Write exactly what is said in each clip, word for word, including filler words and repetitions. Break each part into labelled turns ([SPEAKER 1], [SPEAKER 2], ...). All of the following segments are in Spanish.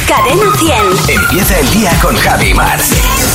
[SPEAKER 1] Cadena cien.
[SPEAKER 2] Empieza el día con Javi y Mar.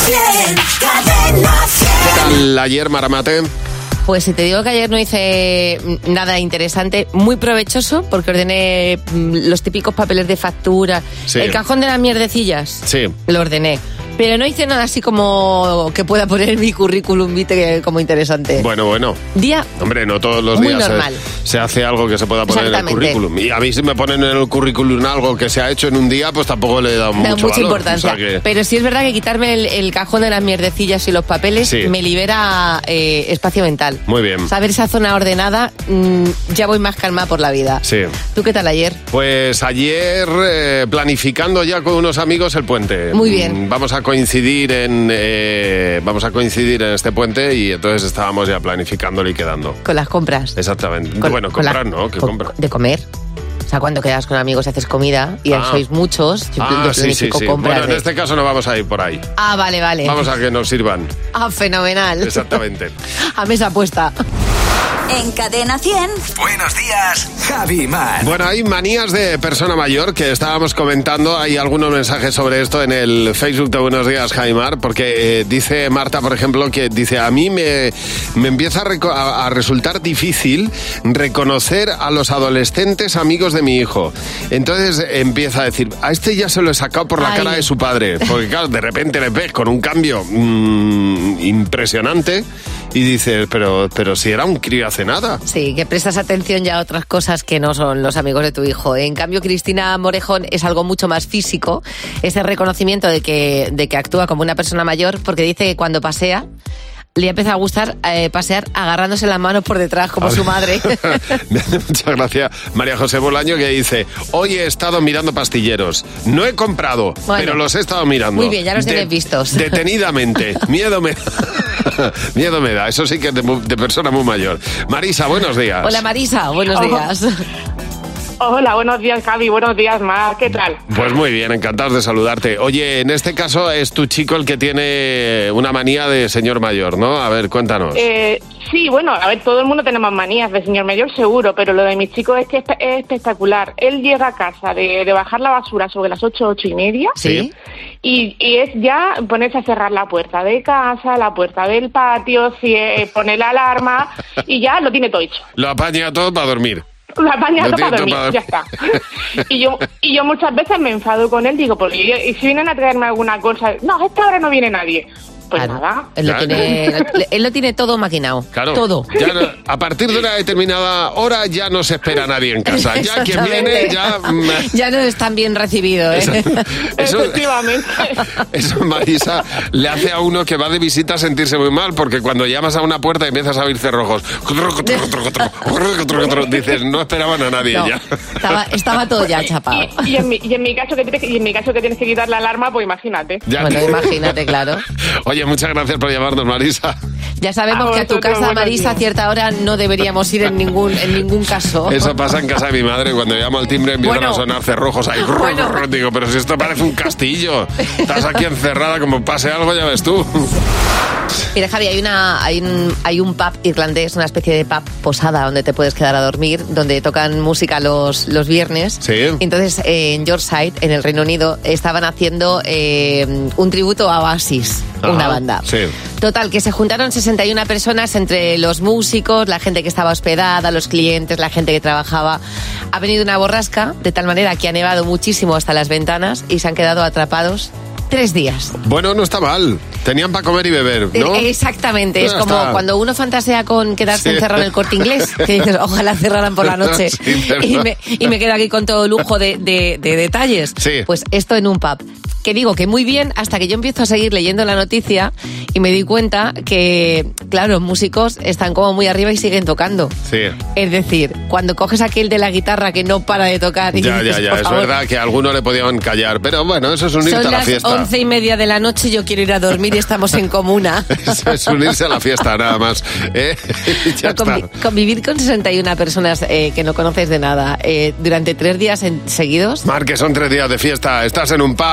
[SPEAKER 1] Cadena cien.
[SPEAKER 3] ¿Qué tal ayer, Maramate?
[SPEAKER 4] Pues si te digo que ayer no hice nada interesante, muy provechoso, porque ordené los típicos papeles de factura,
[SPEAKER 3] Sí.
[SPEAKER 4] el cajón de las mierdecillas,
[SPEAKER 3] Sí.
[SPEAKER 4] lo ordené. Pero no hice nada así como que pueda poner en mi currículum vitae como interesante.
[SPEAKER 3] Bueno, bueno.
[SPEAKER 4] Día
[SPEAKER 3] Hombre, no todos los
[SPEAKER 4] Muy
[SPEAKER 3] días
[SPEAKER 4] normal.
[SPEAKER 3] se, se hace algo que se pueda poner en el
[SPEAKER 4] Exactamente.
[SPEAKER 3] currículum. Y a mí si me ponen en el currículum algo que se ha hecho en un día, pues tampoco le he dado
[SPEAKER 4] me da
[SPEAKER 3] mucho
[SPEAKER 4] mucha
[SPEAKER 3] valor.
[SPEAKER 4] importancia.
[SPEAKER 3] O sea que-
[SPEAKER 4] Pero sí es verdad que quitarme el, el cajón de las mierdecillas y los papeles
[SPEAKER 3] Sí.
[SPEAKER 4] me libera eh, espacio mental.
[SPEAKER 3] Muy bien.
[SPEAKER 4] Saber esa zona ordenada, mmm, ya voy más calmada por la vida.
[SPEAKER 3] Sí.
[SPEAKER 4] ¿Tú qué tal ayer?
[SPEAKER 3] Pues ayer eh, planificando ya con unos amigos el puente.
[SPEAKER 4] Muy bien.
[SPEAKER 3] Mm, Vamos a coincidir en eh, vamos a coincidir en este puente y entonces estábamos ya planificándolo y quedando.
[SPEAKER 4] Con las compras.
[SPEAKER 3] Exactamente.
[SPEAKER 4] Con-
[SPEAKER 3] bueno,
[SPEAKER 4] con la-
[SPEAKER 3] comprar, ¿no? ¿Qué
[SPEAKER 4] con-
[SPEAKER 3] compra?
[SPEAKER 4] De comer. O sea, cuando quedas con amigos y haces comida y
[SPEAKER 3] Ah.
[SPEAKER 4] sois muchos, yo,
[SPEAKER 3] Ah,
[SPEAKER 4] yo
[SPEAKER 3] sí, sí,
[SPEAKER 4] planifico
[SPEAKER 3] sí.
[SPEAKER 4] compras.
[SPEAKER 3] Bueno, en
[SPEAKER 4] de-
[SPEAKER 3] este caso no vamos a ir por ahí.
[SPEAKER 4] Ah, vale, vale.
[SPEAKER 3] Vamos a que nos sirvan.
[SPEAKER 4] Ah, fenomenal.
[SPEAKER 3] Exactamente.
[SPEAKER 4] A mesa puesta.
[SPEAKER 1] En Cadena cien.
[SPEAKER 2] Buenos días, Javi y Mar.
[SPEAKER 3] Bueno, hay manías de persona mayor que estábamos comentando. Hay algunos mensajes sobre esto en el Facebook de Buenos Días, Jaimar, porque eh, dice Marta, por ejemplo, que dice, a mí me, me empieza a, reco- a- a resultar difícil reconocer a los adolescentes amigos de mi hijo. Entonces eh, empieza a decir, a este ya se lo he sacado por la
[SPEAKER 4] Ay.
[SPEAKER 3] cara de su padre. Porque claro, de repente le ves con un cambio mm, impresionante y dices, pero, pero si era un crío hace nada.
[SPEAKER 4] Sí, que prestas atención ya a otras cosas que no son los amigos de tu hijo. En cambio, Cristina Morejón es algo mucho más físico, ese reconocimiento de que, de que actúa como una persona mayor, porque dice que cuando pasea, le empieza a gustar eh, pasear agarrándose las manos por detrás, como su madre.
[SPEAKER 3] Me hace mucha gracia María José Bolaño, que dice, hoy he estado mirando pastilleros. No he comprado,
[SPEAKER 4] Bueno.
[SPEAKER 3] pero los he estado mirando.
[SPEAKER 4] Muy bien, ya los tienes vistos.
[SPEAKER 3] Detenidamente. Miedo me Miedo me da. Eso sí que es de, mu- de persona muy mayor. Marisa, buenos días.
[SPEAKER 4] Hola Marisa, buenos
[SPEAKER 5] Ojo.
[SPEAKER 4] días.
[SPEAKER 5] Hola, buenos días, Javi. Buenos días, Mar. ¿Qué tal?
[SPEAKER 3] Pues muy bien, encantados de saludarte. Oye, en este caso es tu chico el que tiene una manía de señor mayor, ¿no? A ver, cuéntanos.
[SPEAKER 5] Eh, sí, bueno, a ver, todo el mundo tenemos manías de señor mayor, seguro, pero lo de mis chicos es que es, es espectacular. Él llega a casa de, de bajar la basura sobre las ocho, ocho y media,
[SPEAKER 4] Sí.
[SPEAKER 5] y, y es ya ponerse a cerrar la puerta de casa, la puerta del patio, si, eh, poner la alarma, y ya lo tiene todo hecho.
[SPEAKER 3] Lo apaña todo para dormir.
[SPEAKER 5] La baña
[SPEAKER 3] Lo
[SPEAKER 5] para
[SPEAKER 3] tiene
[SPEAKER 5] dormir,
[SPEAKER 3] todo
[SPEAKER 5] ya está. Y yo, y yo muchas veces me enfado con él, digo, porque yo- y si vienen a traerme alguna cosa, no, a esta hora no viene nadie. Pues
[SPEAKER 4] Claro.
[SPEAKER 5] nada.
[SPEAKER 4] Él lo,
[SPEAKER 3] Ya.
[SPEAKER 4] tiene, él lo tiene todo maquinado.
[SPEAKER 3] Claro.
[SPEAKER 4] Todo.
[SPEAKER 3] Ya no- a partir de una determinada hora ya no se espera nadie en casa. Ya quien
[SPEAKER 4] Exactamente.
[SPEAKER 3] viene ya... mm,
[SPEAKER 4] Ya no es tan bien recibido, ¿eh?
[SPEAKER 3] Eso, eso,
[SPEAKER 5] Efectivamente.
[SPEAKER 3] eso, Marisa, le hace a uno que va de visita sentirse muy mal, porque cuando llamas a una puerta y empiezas a oír cerrojos, dices, no esperaban a nadie
[SPEAKER 4] No,
[SPEAKER 3] ya.
[SPEAKER 4] estaba, estaba todo ya chapado.
[SPEAKER 5] Y, y en mi, y en mi caso que tienes que, y en mi caso que tienes que quitar la alarma, pues imagínate.
[SPEAKER 3] Ya
[SPEAKER 4] Bueno,
[SPEAKER 3] te-
[SPEAKER 4] imagínate, claro.
[SPEAKER 3] Oye, muchas gracias por llamarnos, Marisa.
[SPEAKER 4] Ya sabemos
[SPEAKER 5] A
[SPEAKER 4] que a tu
[SPEAKER 5] vosotros,
[SPEAKER 4] casa,
[SPEAKER 5] buenos
[SPEAKER 4] Marisa, a
[SPEAKER 5] días.
[SPEAKER 4] cierta hora no deberíamos ir en ningún, en ningún caso.
[SPEAKER 3] Eso pasa en casa de mi madre, cuando llamo al timbre empiezan
[SPEAKER 4] Bueno.
[SPEAKER 3] a sonar cerrojos ahí.
[SPEAKER 4] Bueno.
[SPEAKER 3] Digo, pero si esto parece un castillo. Estás aquí encerrada, como pase algo, ya ves tú.
[SPEAKER 4] Mira, Javi, hay, una, hay, un, hay un pub irlandés, una especie de pub posada donde te puedes quedar a dormir, donde tocan música los, los viernes.
[SPEAKER 3] Sí.
[SPEAKER 4] Entonces, eh, en Yorkshire, en el Reino Unido, estaban haciendo eh, un tributo a Oasis,
[SPEAKER 3] Ajá,
[SPEAKER 4] una banda.
[SPEAKER 3] sí.
[SPEAKER 4] Total, que se juntaron sesenta y una personas entre los músicos, la gente que estaba hospedada, los clientes, la gente que trabajaba. Ha venido una borrasca, de tal manera que ha nevado muchísimo hasta las ventanas y se han quedado atrapados tres días.
[SPEAKER 3] Bueno, no está mal. Tenían para comer y beber, ¿no?
[SPEAKER 4] Eh, Exactamente, es
[SPEAKER 3] Ya
[SPEAKER 4] como
[SPEAKER 3] está.
[SPEAKER 4] cuando uno fantasea con quedarse
[SPEAKER 3] Sí.
[SPEAKER 4] encerrado en el Corte Inglés, que dices, ojalá cerraran por la noche.
[SPEAKER 3] Sí, ¿verdad?
[SPEAKER 4] y, me, y me quedo aquí con todo lujo de, de- de detalles.
[SPEAKER 3] Sí.
[SPEAKER 4] Pues esto en un pub. Que digo que muy bien, hasta que yo empiezo a seguir leyendo la noticia y me di cuenta que, claro, los músicos están como muy arriba y siguen tocando.
[SPEAKER 3] Sí.
[SPEAKER 4] Es decir, cuando coges aquel de la guitarra que no para de tocar y
[SPEAKER 3] Ya, ya,
[SPEAKER 4] dices,
[SPEAKER 3] ya.
[SPEAKER 4] por
[SPEAKER 3] Es
[SPEAKER 4] favor,
[SPEAKER 3] verdad que a alguno le podían callar. Pero bueno, eso es unirte
[SPEAKER 4] son
[SPEAKER 3] a la
[SPEAKER 4] las
[SPEAKER 3] fiesta.
[SPEAKER 4] once y media de la noche, yo quiero ir a dormir y estamos en comuna.
[SPEAKER 3] Eso es unirse a la fiesta, nada más. ¿Eh? Ya
[SPEAKER 4] Pero convi-
[SPEAKER 3] está.
[SPEAKER 4] convivir con sesenta y una personas eh, que no conoces de nada eh, durante tres días en- seguidos.
[SPEAKER 3] Mar, que son tres días de fiesta. Estás en un pub, tienes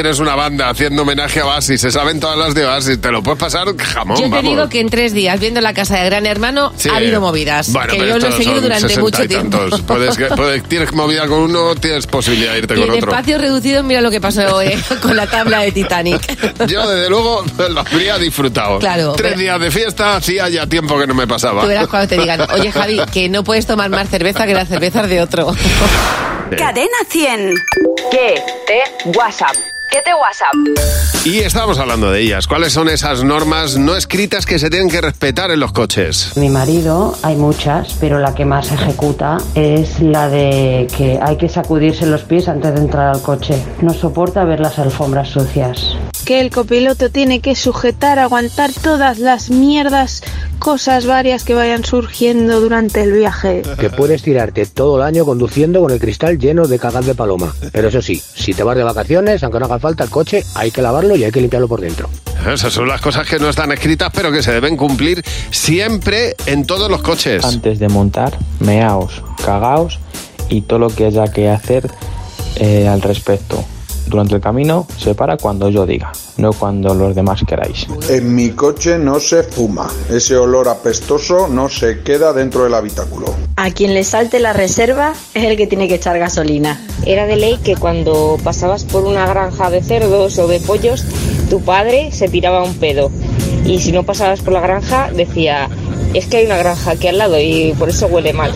[SPEAKER 3] tienes una banda haciendo homenaje a Oasis, se saben todas las de Oasis, te lo puedes pasar jamón,
[SPEAKER 4] Yo te
[SPEAKER 3] vamos.
[SPEAKER 4] digo que en tres días, viendo la casa de Gran Hermano,
[SPEAKER 3] Sí.
[SPEAKER 4] ha habido movidas.
[SPEAKER 3] Bueno,
[SPEAKER 4] que
[SPEAKER 3] pero
[SPEAKER 4] yo lo he
[SPEAKER 3] estos
[SPEAKER 4] seguido
[SPEAKER 3] son
[SPEAKER 4] durante
[SPEAKER 3] sesenta
[SPEAKER 4] mucho
[SPEAKER 3] y
[SPEAKER 4] tiempo.
[SPEAKER 3] tantos. Puedes, puedes, tienes movida con uno, tienes posibilidad de irte
[SPEAKER 4] Y
[SPEAKER 3] con
[SPEAKER 4] en
[SPEAKER 3] otro.
[SPEAKER 4] espacio reducido, mira lo que pasó eh, con la tabla de Titanic.
[SPEAKER 3] Yo, desde luego, lo habría disfrutado.
[SPEAKER 4] Claro,
[SPEAKER 3] Tres
[SPEAKER 4] pero-
[SPEAKER 3] días de fiesta, hacía ya tiempo que no me pasaba.
[SPEAKER 4] Tú verás cuando te digan, oye Javi, que no puedes tomar más cerveza que las cervezas de otro.
[SPEAKER 1] Cadena cien.
[SPEAKER 6] ¿Qué te WhatsApp? ¿Qué te WhatsApp?
[SPEAKER 3] Y estábamos hablando de ellas. ¿Cuáles son esas normas no escritas que se tienen que respetar en los coches?
[SPEAKER 7] Mi marido, hay muchas, pero la que más ejecuta es la de que hay que sacudirse los pies antes de entrar al coche. No soporta ver las alfombras sucias.
[SPEAKER 8] Que el copiloto tiene que sujetar, aguantar todas las mierdas, cosas varias que vayan surgiendo durante el viaje.
[SPEAKER 9] Que puedes tirarte todo el año conduciendo con el cristal lleno de cagas de paloma. Pero eso sí, si te vas de vacaciones, aunque no haga falta el coche, hay que lavarlo y hay que limpiarlo por dentro.
[SPEAKER 3] Esas son las cosas que no están escritas, pero que se deben cumplir siempre en todos los coches.
[SPEAKER 10] Antes de montar, meaos, cagaos y todo lo que haya que hacer eh, al respecto. Durante el camino se para cuando yo diga, no cuando los demás queráis.
[SPEAKER 11] En mi coche no se fuma. Ese olor apestoso no se queda dentro del habitáculo.
[SPEAKER 12] A quien le salte la reserva es el que tiene que echar gasolina.
[SPEAKER 13] Era de ley que cuando pasabas por una granja de cerdos o de pollos, tu padre se tiraba un pedo. Y si no pasabas por la granja, decía, es que hay una granja aquí al lado y por eso huele mal.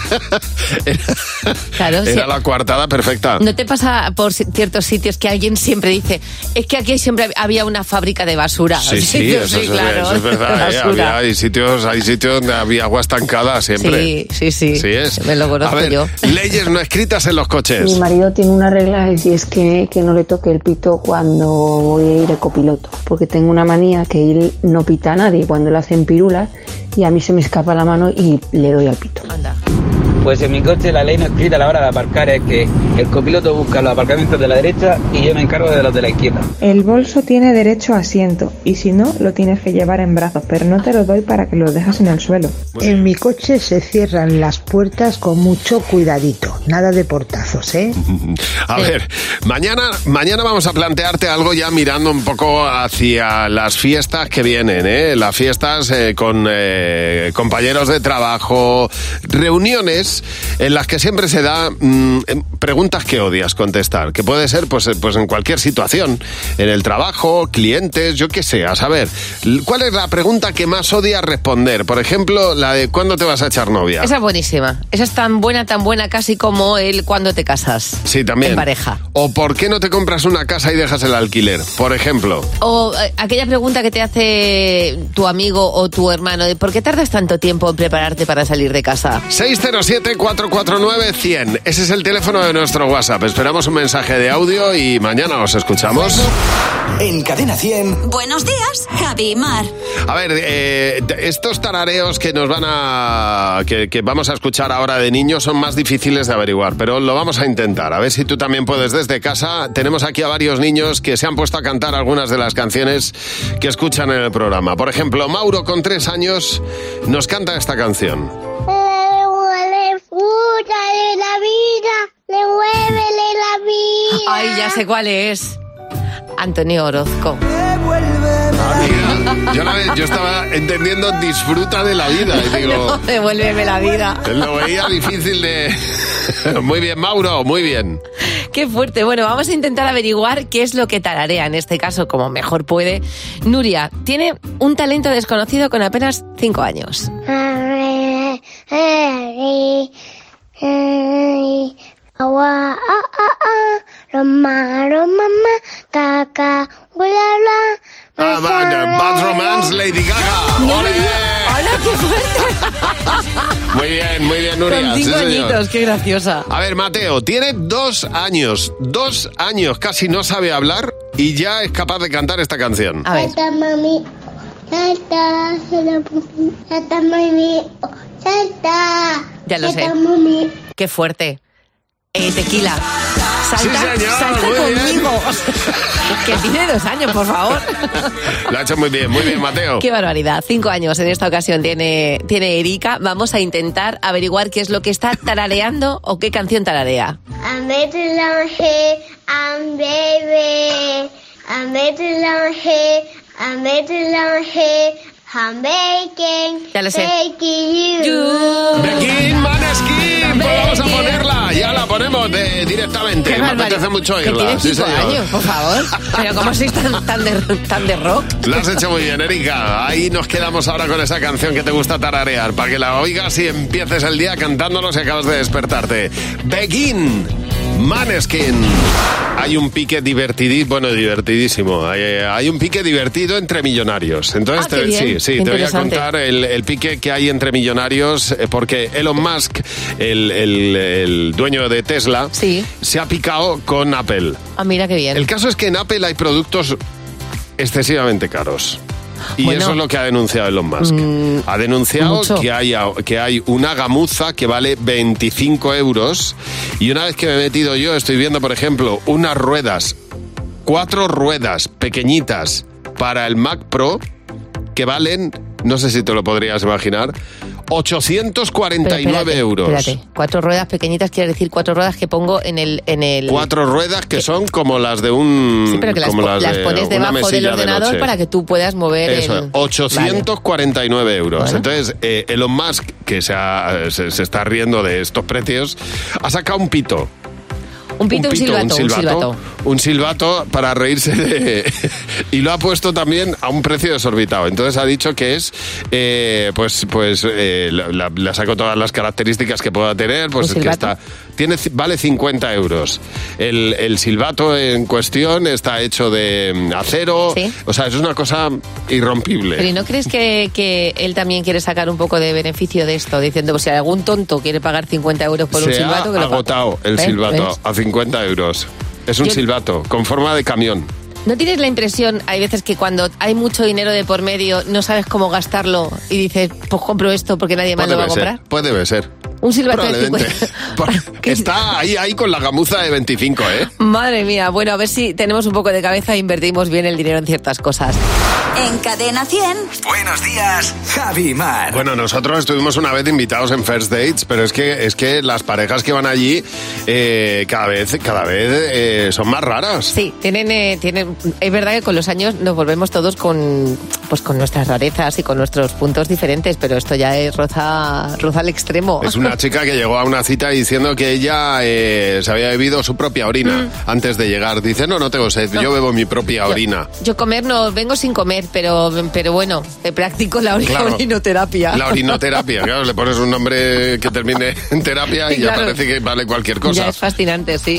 [SPEAKER 4] Claro,
[SPEAKER 3] Era
[SPEAKER 4] sí.
[SPEAKER 3] la coartada perfecta.
[SPEAKER 4] ¿No te pasa por ci- ciertos sitios que alguien siempre dice, es que aquí siempre había una fábrica de basura?
[SPEAKER 3] Sí, sí, eso, es,
[SPEAKER 4] claro,
[SPEAKER 3] eso es verdad.
[SPEAKER 4] de
[SPEAKER 3] ¿eh?
[SPEAKER 4] basura.
[SPEAKER 3] Había, hay, sitios, hay sitios donde había agua estancada siempre.
[SPEAKER 4] Sí, sí, sí.
[SPEAKER 3] Sí es.
[SPEAKER 4] Me lo conozco
[SPEAKER 3] A ver,
[SPEAKER 4] yo.
[SPEAKER 3] leyes no escritas en los coches.
[SPEAKER 14] Mi marido tiene una regla y es que, que no le toque el pito cuando voy a ir de copiloto, porque tengo una manía que él no pita a nadie cuando le hacen pirulas y a mí se me escapa la mano y le doy al pito.
[SPEAKER 4] Anda.
[SPEAKER 15] Pues en mi coche la ley no escrita a la hora de aparcar es que el copiloto busca los aparcamientos de la derecha y yo me encargo de los de la izquierda.
[SPEAKER 16] El bolso tiene derecho a asiento y si no, lo tienes que llevar en brazos, pero no te lo doy para que lo dejas en el suelo.
[SPEAKER 17] En mi coche se cierran las puertas con mucho cuidadito, nada de portazos, ¿eh?
[SPEAKER 3] A ver, mañana, mañana vamos a plantearte algo ya mirando un poco hacia las fiestas que vienen, ¿eh? Las fiestas eh, con eh, compañeros de trabajo, reuniones en las que siempre se da mmm, preguntas que odias contestar, que puede ser pues, pues en cualquier situación, en el trabajo, clientes, yo qué sé, a saber, ¿cuál es la pregunta que más odias responder? Por ejemplo, la de ¿cuándo te vas a echar novia?
[SPEAKER 4] Esa es buenísima. Esa es tan buena, tan buena casi como el cuando te casas.
[SPEAKER 3] Sí, también.
[SPEAKER 4] En pareja.
[SPEAKER 3] O ¿por qué no te compras una casa y dejas el alquiler? Por ejemplo.
[SPEAKER 4] O eh, aquella pregunta que te hace tu amigo o tu hermano de ¿por qué tardas tanto tiempo en prepararte para salir de casa?
[SPEAKER 3] seis cero siete, cuatro cuatro nueve, cien. Ese es el teléfono de nuestro WhatsApp. Esperamos un mensaje de audio y mañana os escuchamos.
[SPEAKER 2] En Cadena cien.
[SPEAKER 1] Buenos días, Javi y Mar.
[SPEAKER 3] A ver, eh, estos tarareos que nos van a... Que, que vamos a escuchar ahora de niños son más difíciles de averiguar, pero lo vamos a intentar. A ver si tú también puedes desde casa. Tenemos aquí a varios niños que se han puesto a cantar algunas de las canciones que escuchan en el programa. Por ejemplo, Mauro, con tres años, nos canta esta canción.
[SPEAKER 18] De la vida, devuélvele la vida.
[SPEAKER 4] Ay, ya sé cuál es. Antonio Orozco.
[SPEAKER 3] Ah, yo, la, yo estaba entendiendo disfruta de la vida. Y digo,
[SPEAKER 4] no, devuélveme la vida.
[SPEAKER 3] Lo veía difícil de... Muy bien, Mauro, muy bien.
[SPEAKER 4] Qué fuerte. Bueno, vamos a intentar averiguar qué es lo que tararea, en este caso, como mejor puede. Nuria tiene un talento desconocido con apenas cinco años.
[SPEAKER 18] Agua, ah, ah, ah, Roma, Roma, caca,
[SPEAKER 3] Ah, Bad Romance, Lady Gaga. ¡Ole!
[SPEAKER 4] ¡Hola, qué fuerte!
[SPEAKER 3] Muy bien, muy bien, Nuria.
[SPEAKER 4] Con cinco
[SPEAKER 3] sí, señor.
[SPEAKER 4] añitos, qué graciosa.
[SPEAKER 3] A ver, Mateo, tiene dos años, dos años, casi no sabe hablar y ya es capaz de cantar esta canción.
[SPEAKER 4] A ver.
[SPEAKER 18] Salta, mami, salta, salta, mami, salta.
[SPEAKER 4] Ya lo sé.
[SPEAKER 18] Salta, mami.
[SPEAKER 4] Qué fuerte. Eh, tequila. Salta,
[SPEAKER 3] Sí, señor,
[SPEAKER 4] salta
[SPEAKER 3] muy bien.
[SPEAKER 4] conmigo. Que tiene dos años, por favor.
[SPEAKER 3] Lo ha hecho muy bien, muy bien, Mateo.
[SPEAKER 4] Qué barbaridad. Cinco años en esta ocasión tiene, tiene Erika. Vamos a intentar averiguar qué es lo que está tarareando o qué canción tararea.
[SPEAKER 18] I'm better than he, I'm baby. I'm better than here, I'm better than here, I'm baking,
[SPEAKER 4] Ya lo sé.
[SPEAKER 18] baking you.
[SPEAKER 3] Begin Maneskin, pues vamos a ponerla, ya la ponemos de, directamente.
[SPEAKER 4] Qué
[SPEAKER 3] Me
[SPEAKER 4] barbaridad.
[SPEAKER 3] apetece mucho
[SPEAKER 4] Que
[SPEAKER 3] oírla.
[SPEAKER 4] tiene
[SPEAKER 3] Sí,
[SPEAKER 4] cinco
[SPEAKER 3] señor.
[SPEAKER 4] años, por favor. Pero ¿cómo sois tan, tan, de, tan de rock?
[SPEAKER 3] Lo has hecho muy bien, Erika. Ahí nos quedamos ahora con esa canción que te gusta tararear, para que la oigas y empieces el día cantándonos y acabas de despertarte. Begin Maneskin. Hay un pique divertidísimo, bueno, divertidísimo. Hay, hay un pique divertido entre millonarios. Entonces,
[SPEAKER 4] Ah, qué
[SPEAKER 3] te,
[SPEAKER 4] bien.
[SPEAKER 3] sí, sí,
[SPEAKER 4] Qué
[SPEAKER 3] te voy a
[SPEAKER 4] interesante.
[SPEAKER 3] contar el, el pique que hay entre millonarios, eh, porque Elon Musk, el, el- el dueño de Tesla,
[SPEAKER 4] Sí.
[SPEAKER 3] se ha picado con Apple.
[SPEAKER 4] Ah, mira qué bien.
[SPEAKER 3] El caso es que en Apple hay productos excesivamente caros. Y
[SPEAKER 4] Bueno.
[SPEAKER 3] eso es lo que ha denunciado Elon Musk.
[SPEAKER 4] Mm,
[SPEAKER 3] ha denunciado
[SPEAKER 4] mucho.
[SPEAKER 3] que hay, que hay una gamuza que vale veinticinco euros. Y una vez que me he metido yo, estoy viendo, por ejemplo, unas ruedas, cuatro ruedas pequeñitas para el Mac Pro que valen, no sé si te lo podrías imaginar, ochocientos cuarenta y
[SPEAKER 4] Pero
[SPEAKER 3] nueve
[SPEAKER 4] espérate,
[SPEAKER 3] euros.
[SPEAKER 4] Espérate, cuatro ruedas pequeñitas quiere decir cuatro ruedas que pongo en el... En el...
[SPEAKER 3] Cuatro ruedas que son como las de un...
[SPEAKER 4] Sí, pero que las,
[SPEAKER 3] como
[SPEAKER 4] po-
[SPEAKER 3] las
[SPEAKER 4] las
[SPEAKER 3] de
[SPEAKER 4] pones
[SPEAKER 3] una
[SPEAKER 4] debajo del
[SPEAKER 3] mesilla de
[SPEAKER 4] ordenador
[SPEAKER 3] noche.
[SPEAKER 4] para que tú puedas mover
[SPEAKER 3] Eso,
[SPEAKER 4] el...
[SPEAKER 3] ochocientos cuarenta y nueve euros.
[SPEAKER 4] Bueno.
[SPEAKER 3] Entonces, eh, Elon Musk, que se, ha- se, se está riendo de estos precios, ha sacado un pito.
[SPEAKER 4] Un pito, un silbato, un silbato.
[SPEAKER 3] un silbato para reírse de... y lo ha puesto también a un precio desorbitado. Entonces ha dicho que es, eh, pues, pues eh, la, la- le saco todas las características que pueda tener, pues
[SPEAKER 4] ¿Un
[SPEAKER 3] que
[SPEAKER 4] silbato?
[SPEAKER 3] está... Tiene, vale cincuenta euros. El, el silbato en cuestión está hecho de mm, acero.
[SPEAKER 4] Sí.
[SPEAKER 3] O sea, es una cosa irrompible.
[SPEAKER 4] Pero ¿y no crees que, que él también quiere sacar un poco de beneficio de esto? Diciendo, pues si algún tonto quiere pagar cincuenta euros por un
[SPEAKER 3] Se
[SPEAKER 4] silbato...
[SPEAKER 3] ha
[SPEAKER 4] que lo pague.
[SPEAKER 3] agotado el
[SPEAKER 4] ¿Ves?
[SPEAKER 3] silbato
[SPEAKER 4] ¿Ves?
[SPEAKER 3] a cincuenta euros. Es un
[SPEAKER 4] Yo-
[SPEAKER 3] silbato con forma de camión.
[SPEAKER 4] ¿No tienes la impresión, hay veces que cuando hay mucho dinero de por medio, no sabes cómo gastarlo y dices, pues compro esto porque nadie más lo va a
[SPEAKER 3] Puede
[SPEAKER 4] comprar?
[SPEAKER 3] ser, puede ser.
[SPEAKER 4] Un silbato de
[SPEAKER 3] Probablemente.
[SPEAKER 4] cincuenta.
[SPEAKER 3] Por- Está ahí, ahí con la gamuza de veinticinco, ¿eh?
[SPEAKER 4] Madre mía, bueno, a ver si tenemos un poco de cabeza e invertimos bien el dinero en ciertas cosas.
[SPEAKER 1] En Cadena cien.
[SPEAKER 2] Buenos días, Javi y Mar.
[SPEAKER 3] Bueno, nosotros estuvimos una vez invitados en First Dates, pero es que es que las parejas que van allí eh, cada vez cada vez eh, son más raras.
[SPEAKER 4] Sí, tienen, eh, tienen, es verdad que con los años nos volvemos todos con, pues con nuestras rarezas y con nuestros puntos diferentes, pero esto ya es roza, roza al extremo.
[SPEAKER 3] Es una chica que llegó a una cita diciendo que ella eh, se había bebido su propia orina antes de llegar. Dice, no, no tengo sed,
[SPEAKER 4] Mm. No.
[SPEAKER 3] yo bebo mi propia orina.
[SPEAKER 4] Yo comer no, vengo sin comer, pero, pero bueno, eh, practico la ori-
[SPEAKER 3] Claro.
[SPEAKER 4] orinoterapia.
[SPEAKER 3] La orinoterapia, claro, le pones un nombre que termine en terapia y ya
[SPEAKER 4] Claro.
[SPEAKER 3] parece que vale cualquier cosa.
[SPEAKER 4] Ya es fascinante, sí.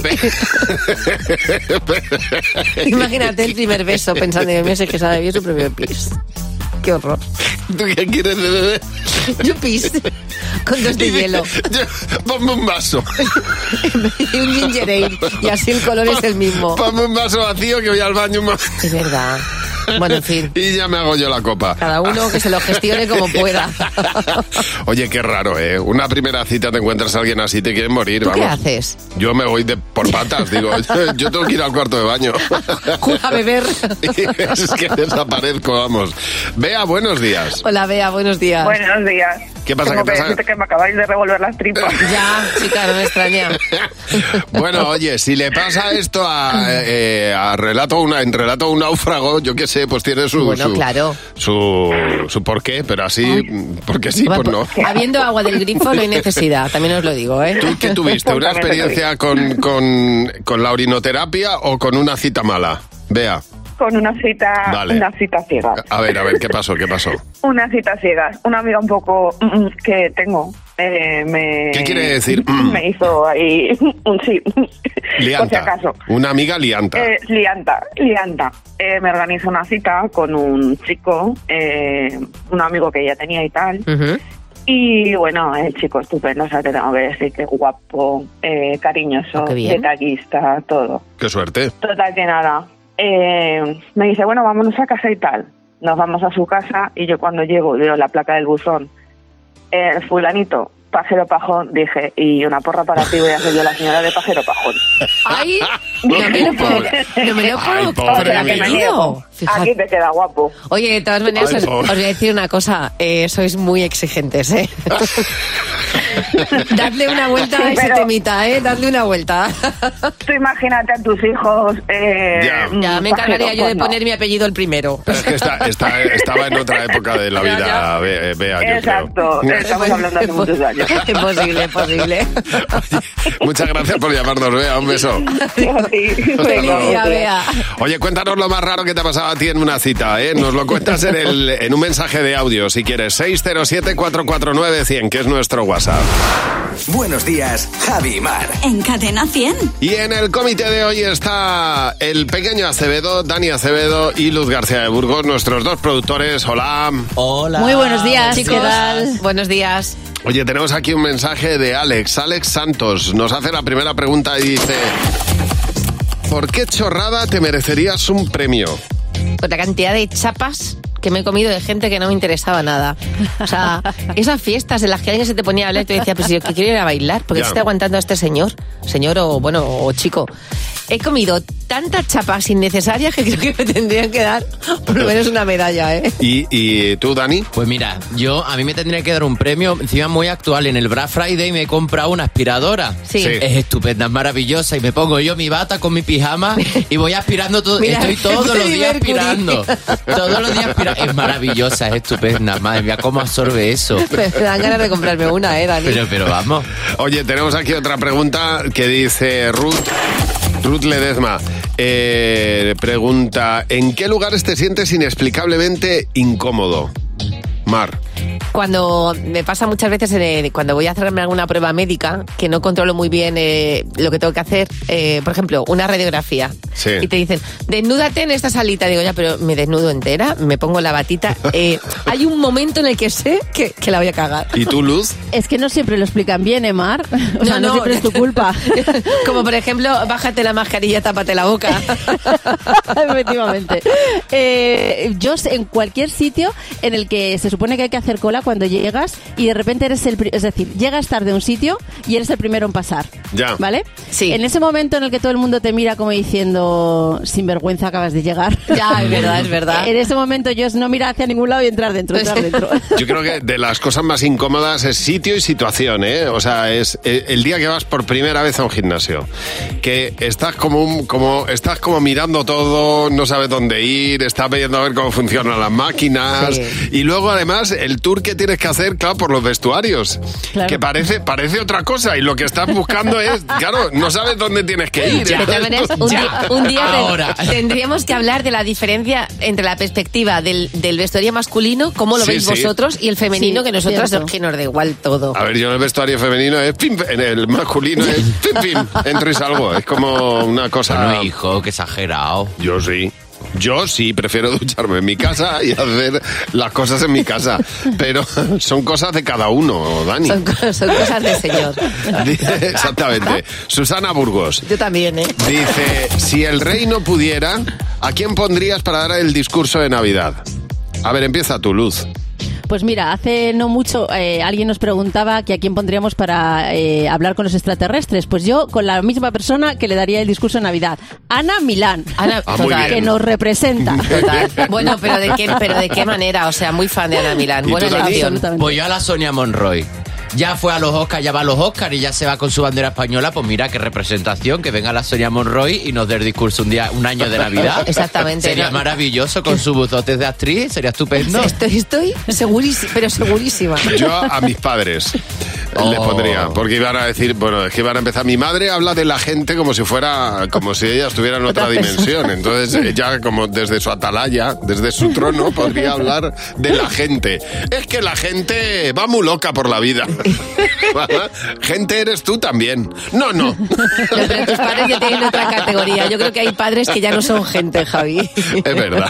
[SPEAKER 4] Imagínate el primer beso pensando en meses que se ha bebido su propio pis. Qué horror.
[SPEAKER 3] ¿Tú qué quieres de beber?
[SPEAKER 4] Yo pis con dos de hielo
[SPEAKER 3] Ponme un vaso.
[SPEAKER 4] y un ginger ale y así el color es el mismo.
[SPEAKER 3] Ponme un vaso vacío que voy al baño un momento.
[SPEAKER 4] Es verdad. Bueno, en fin.
[SPEAKER 3] Y ya me hago yo la copa.
[SPEAKER 4] Cada uno que se lo gestione como pueda.
[SPEAKER 3] Oye, qué raro, ¿eh? Una primera cita te encuentras a alguien así, te quieren morir,
[SPEAKER 4] ¿Tú qué
[SPEAKER 3] vamos.
[SPEAKER 4] haces?
[SPEAKER 3] Yo me voy de por patas, digo, yo tengo que ir al cuarto de baño.
[SPEAKER 4] A beber.
[SPEAKER 3] Es que desaparezco, vamos. Bea, buenos días.
[SPEAKER 4] Hola, Bea, buenos días.
[SPEAKER 19] Buenos días.
[SPEAKER 3] ¿Qué pasa,
[SPEAKER 19] Tengo
[SPEAKER 3] qué
[SPEAKER 19] que
[SPEAKER 3] pasa?
[SPEAKER 19] decirte que me acabáis de revolver las tripas.
[SPEAKER 4] Ya, chica, no me extraña.
[SPEAKER 3] Bueno, oye, si le pasa esto a, eh, a relato una, en relato a un náufrago, yo qué sé, pues tiene su
[SPEAKER 4] Bueno,
[SPEAKER 3] su,
[SPEAKER 4] claro.
[SPEAKER 3] su su porqué, pero así, porque sí, pues no.
[SPEAKER 4] Habiendo agua del grifo no hay necesidad, también os lo digo, ¿eh?
[SPEAKER 3] ¿Tú qué tuviste? ¿Una experiencia con, con, con la orinoterapia o con una cita mala? Vea,
[SPEAKER 19] Con una cita,
[SPEAKER 3] Vale.
[SPEAKER 19] una cita ciega.
[SPEAKER 3] a ver, a ver, ¿qué pasó? ¿Qué pasó?
[SPEAKER 19] Una cita ciega. Una amiga un poco mm, que tengo. Eh, me,
[SPEAKER 3] ¿Qué quiere decir? Mm.
[SPEAKER 19] Me hizo ahí un sí. Por si
[SPEAKER 3] Lianta.
[SPEAKER 19] acaso.
[SPEAKER 3] Una amiga lianta.
[SPEAKER 19] Eh, lianta, lianta. Eh, me organiza una cita con un chico, eh, un amigo que ella tenía y tal.
[SPEAKER 4] Ujú.
[SPEAKER 19] Y bueno, el chico estupendo, o sea, te tengo que decir que guapo, eh, cariñoso,
[SPEAKER 4] Oh, qué bien.
[SPEAKER 19] detallista, todo.
[SPEAKER 3] Qué suerte.
[SPEAKER 19] Total que nada. Eh, me dice, bueno, vámonos a casa y tal. Nos vamos a su casa y yo cuando llego veo la placa del buzón. Eh, fulanito, Pajero Pajón, dije, y una porra para ti voy a ser yo la señora de Pajero Pajón.
[SPEAKER 4] ¡Ay! No me lo puedo, no me lo
[SPEAKER 3] Ay,
[SPEAKER 4] puedo
[SPEAKER 3] pobre
[SPEAKER 19] O sea, que me
[SPEAKER 3] mío.
[SPEAKER 19] niego.
[SPEAKER 4] Fíjate.
[SPEAKER 19] Aquí te queda guapo.
[SPEAKER 4] Oye, de todas maneras,
[SPEAKER 3] Ay,
[SPEAKER 4] os,
[SPEAKER 3] pobre.
[SPEAKER 4] os voy a decir una cosa. Eh, sois muy exigentes, ¿eh? Dadle una vuelta a ese
[SPEAKER 19] Pero-
[SPEAKER 4] temita, ¿eh? Dadle una vuelta.
[SPEAKER 19] Tú imagínate a tus hijos. Eh,
[SPEAKER 3] Ya.
[SPEAKER 4] Ya, me
[SPEAKER 19] pajeros,
[SPEAKER 4] encargaría yo de
[SPEAKER 19] pues no.
[SPEAKER 4] poner mi apellido el primero.
[SPEAKER 3] Pero es que está, está- estaba en otra época de la
[SPEAKER 4] Ya,
[SPEAKER 3] vida,
[SPEAKER 4] ya.
[SPEAKER 3] Be- Bea, yo
[SPEAKER 19] Exacto,
[SPEAKER 3] creo.
[SPEAKER 19] estamos hablando hace muchos años.
[SPEAKER 4] Es posible, es posible.
[SPEAKER 3] Muchas gracias por llamarnos, Bea. Un beso.
[SPEAKER 4] Feliz día, Bea.
[SPEAKER 3] Oye, cuéntanos lo más raro que te ha pasado a ti en una cita, ¿eh? Nos lo cuentas en, el, en un mensaje de audio, si quieres. seis cero siete, cuatro cuatro nueve, cien, que es nuestro WhatsApp.
[SPEAKER 2] Buenos días, Javi y Mar.
[SPEAKER 1] En Cadena cien.
[SPEAKER 3] Y en el comité de hoy está el pequeño Acevedo, Dani Acevedo y Luz García de Burgos, nuestros dos productores. Hola.
[SPEAKER 20] Hola.
[SPEAKER 4] Muy buenos días,
[SPEAKER 20] chicos.
[SPEAKER 4] ¿qué tal? Buenos días.
[SPEAKER 3] Oye, tenemos aquí un mensaje de Alex, Alex Santos. Nos hace la primera pregunta y dice: ¿por qué chorrada te merecerías un premio?
[SPEAKER 4] Con la cantidad de chapas que me he comido de gente que no me interesaba nada. O sea, esas fiestas en las que alguien se te ponía a hablar y te decía, pues yo que quiero ir a bailar, porque
[SPEAKER 3] Ya.
[SPEAKER 4] se está aguantando a este señor, señor o bueno, o chico. He comido tantas chapas innecesarias que creo que me tendrían que dar por lo menos una medalla, ¿eh?
[SPEAKER 3] ¿Y, y tú, Dani?
[SPEAKER 20] Pues mira, yo a mí me tendría que dar un premio encima muy actual. En el Black Friday me he comprado una aspiradora.
[SPEAKER 4] Sí. Sí.
[SPEAKER 20] Es estupenda, es maravillosa. Y me pongo yo mi bata con mi pijama y voy aspirando todo.
[SPEAKER 4] Mira,
[SPEAKER 20] Estoy todos los
[SPEAKER 4] Freddie
[SPEAKER 20] días
[SPEAKER 4] Mercury.
[SPEAKER 20] aspirando. Todos los días aspirando. Es maravillosa, es estupenda. Madre mía, cómo absorbe eso.
[SPEAKER 4] Me dan ganas de comprarme una, ¿eh, Dani?
[SPEAKER 20] Pero, pero vamos.
[SPEAKER 3] Oye, tenemos aquí otra pregunta que dice Ruth, Ruth Ledezma. Eh, pregunta: ¿en qué lugares te sientes inexplicablemente incómodo? Mar.
[SPEAKER 4] Cuando me pasa muchas veces eh, cuando voy a hacerme alguna prueba médica que no controlo muy bien eh, lo que tengo que hacer, eh, por ejemplo, una radiografía.
[SPEAKER 3] Sí.
[SPEAKER 4] Y te dicen, desnúdate en esta salita. Digo, ya, pero me desnudo entera, me pongo la batita. Eh, hay un momento en el que sé que, que la voy a cagar.
[SPEAKER 3] ¿Y tú, Luz?
[SPEAKER 21] Es que no siempre lo explican bien, ¿eh, Mar? O sea, no,
[SPEAKER 4] no.
[SPEAKER 21] siempre es tu culpa.
[SPEAKER 4] Como por ejemplo, bájate la mascarilla, tápate la boca.
[SPEAKER 21] Efectivamente. Eh, yo sé, en cualquier sitio en el que se supone que hay que hacer cola cuando llegas y de repente eres el... pri- Es decir, llegas tarde a un sitio y eres el primero en pasar.
[SPEAKER 3] Ya.
[SPEAKER 21] ¿Vale?
[SPEAKER 4] Sí.
[SPEAKER 21] En ese momento en el que todo el mundo te mira como diciendo, sin vergüenza acabas de llegar.
[SPEAKER 4] Ya, es verdad, es verdad.
[SPEAKER 21] En ese momento yo es no mirar hacia ningún lado y entrar dentro, entrar dentro.
[SPEAKER 3] Yo creo que de las cosas más incómodas es sitio y situación, ¿eh? O sea, es eh, el día que vas por primera vez a un gimnasio, que estás como un, como estás como mirando todo, no sabes dónde ir, estás viendo a ver cómo funcionan las máquinas,
[SPEAKER 4] Sí.
[SPEAKER 3] y luego además el tour que tienes que hacer, claro, por los vestuarios,
[SPEAKER 21] Claro.
[SPEAKER 3] que parece parece otra cosa y lo que estás buscando es, claro, no sabes dónde tienes que ir.
[SPEAKER 4] De todas maneras, un
[SPEAKER 20] Ya.
[SPEAKER 4] día, un día ten-
[SPEAKER 20] Ahora.
[SPEAKER 4] tendríamos que hablar de la diferencia entre la perspectiva del, del vestuario masculino, cómo lo
[SPEAKER 3] Sí,
[SPEAKER 4] veis
[SPEAKER 3] sí.
[SPEAKER 4] vosotros, y el femenino,
[SPEAKER 21] Sí,
[SPEAKER 4] que nosotros
[SPEAKER 21] cierto.
[SPEAKER 4] es que nos da igual todo.
[SPEAKER 3] A ver, yo en el vestuario femenino es pim, en el masculino es pim, pim, entro y salgo. Es como una cosa...
[SPEAKER 20] Bueno, hijo, qué exagerado.
[SPEAKER 3] Yo sí. Yo sí, prefiero ducharme en mi casa y hacer las cosas en mi casa. Pero son cosas de cada uno, Dani.
[SPEAKER 4] Son, co- son cosas de señor.
[SPEAKER 3] Dice- Exactamente. Susana Burgos
[SPEAKER 4] Yo también, ¿eh?
[SPEAKER 3] dice: si el rey no pudiera, ¿a quién pondrías para dar el discurso de Navidad? A ver, empieza tu, Luz.
[SPEAKER 21] Pues mira, hace no mucho eh, alguien nos preguntaba que a quién pondríamos para eh, hablar con los extraterrestres. Pues yo con la misma persona que le daría el discurso de Navidad. Ana Milán.
[SPEAKER 4] Ana,
[SPEAKER 3] Ah, muy
[SPEAKER 4] total.
[SPEAKER 3] bien.
[SPEAKER 21] Que nos representa.
[SPEAKER 4] Total. Bueno, pero de qué, pero de qué manera, o sea, muy fan de Ana Milán.
[SPEAKER 3] ¿Y
[SPEAKER 4] Buena
[SPEAKER 3] tú, Dani?
[SPEAKER 4] elección.
[SPEAKER 21] Absolutamente.
[SPEAKER 20] Pues yo a la Sonia Monroy. Ya fue a los Oscars, ya va a los Oscars y ya se va con su bandera española. Pues mira, qué representación, que venga la Sonia Monroy y nos dé el discurso un día, un año de Navidad.
[SPEAKER 4] Exactamente.
[SPEAKER 20] Sería
[SPEAKER 4] No.
[SPEAKER 20] maravilloso con sus buzotes de actriz, sería estupendo.
[SPEAKER 4] Estoy, estoy segurísima, pero segurísima.
[SPEAKER 3] Yo a mis padres les
[SPEAKER 20] Oh.
[SPEAKER 3] pondría, porque iban a decir, bueno, es que iban a empezar, mi madre habla de la gente como si fuera, como si ella estuviera en otra
[SPEAKER 21] Otra persona.
[SPEAKER 3] dimensión, entonces ella como desde su atalaya, desde su trono, podría hablar de la gente. Es que la gente va muy loca por la vida. Gente eres tú también. No, no.
[SPEAKER 4] Pero tus padres ya tienen otra categoría. Yo creo que hay padres que ya no son gente, Javi.
[SPEAKER 3] Es verdad.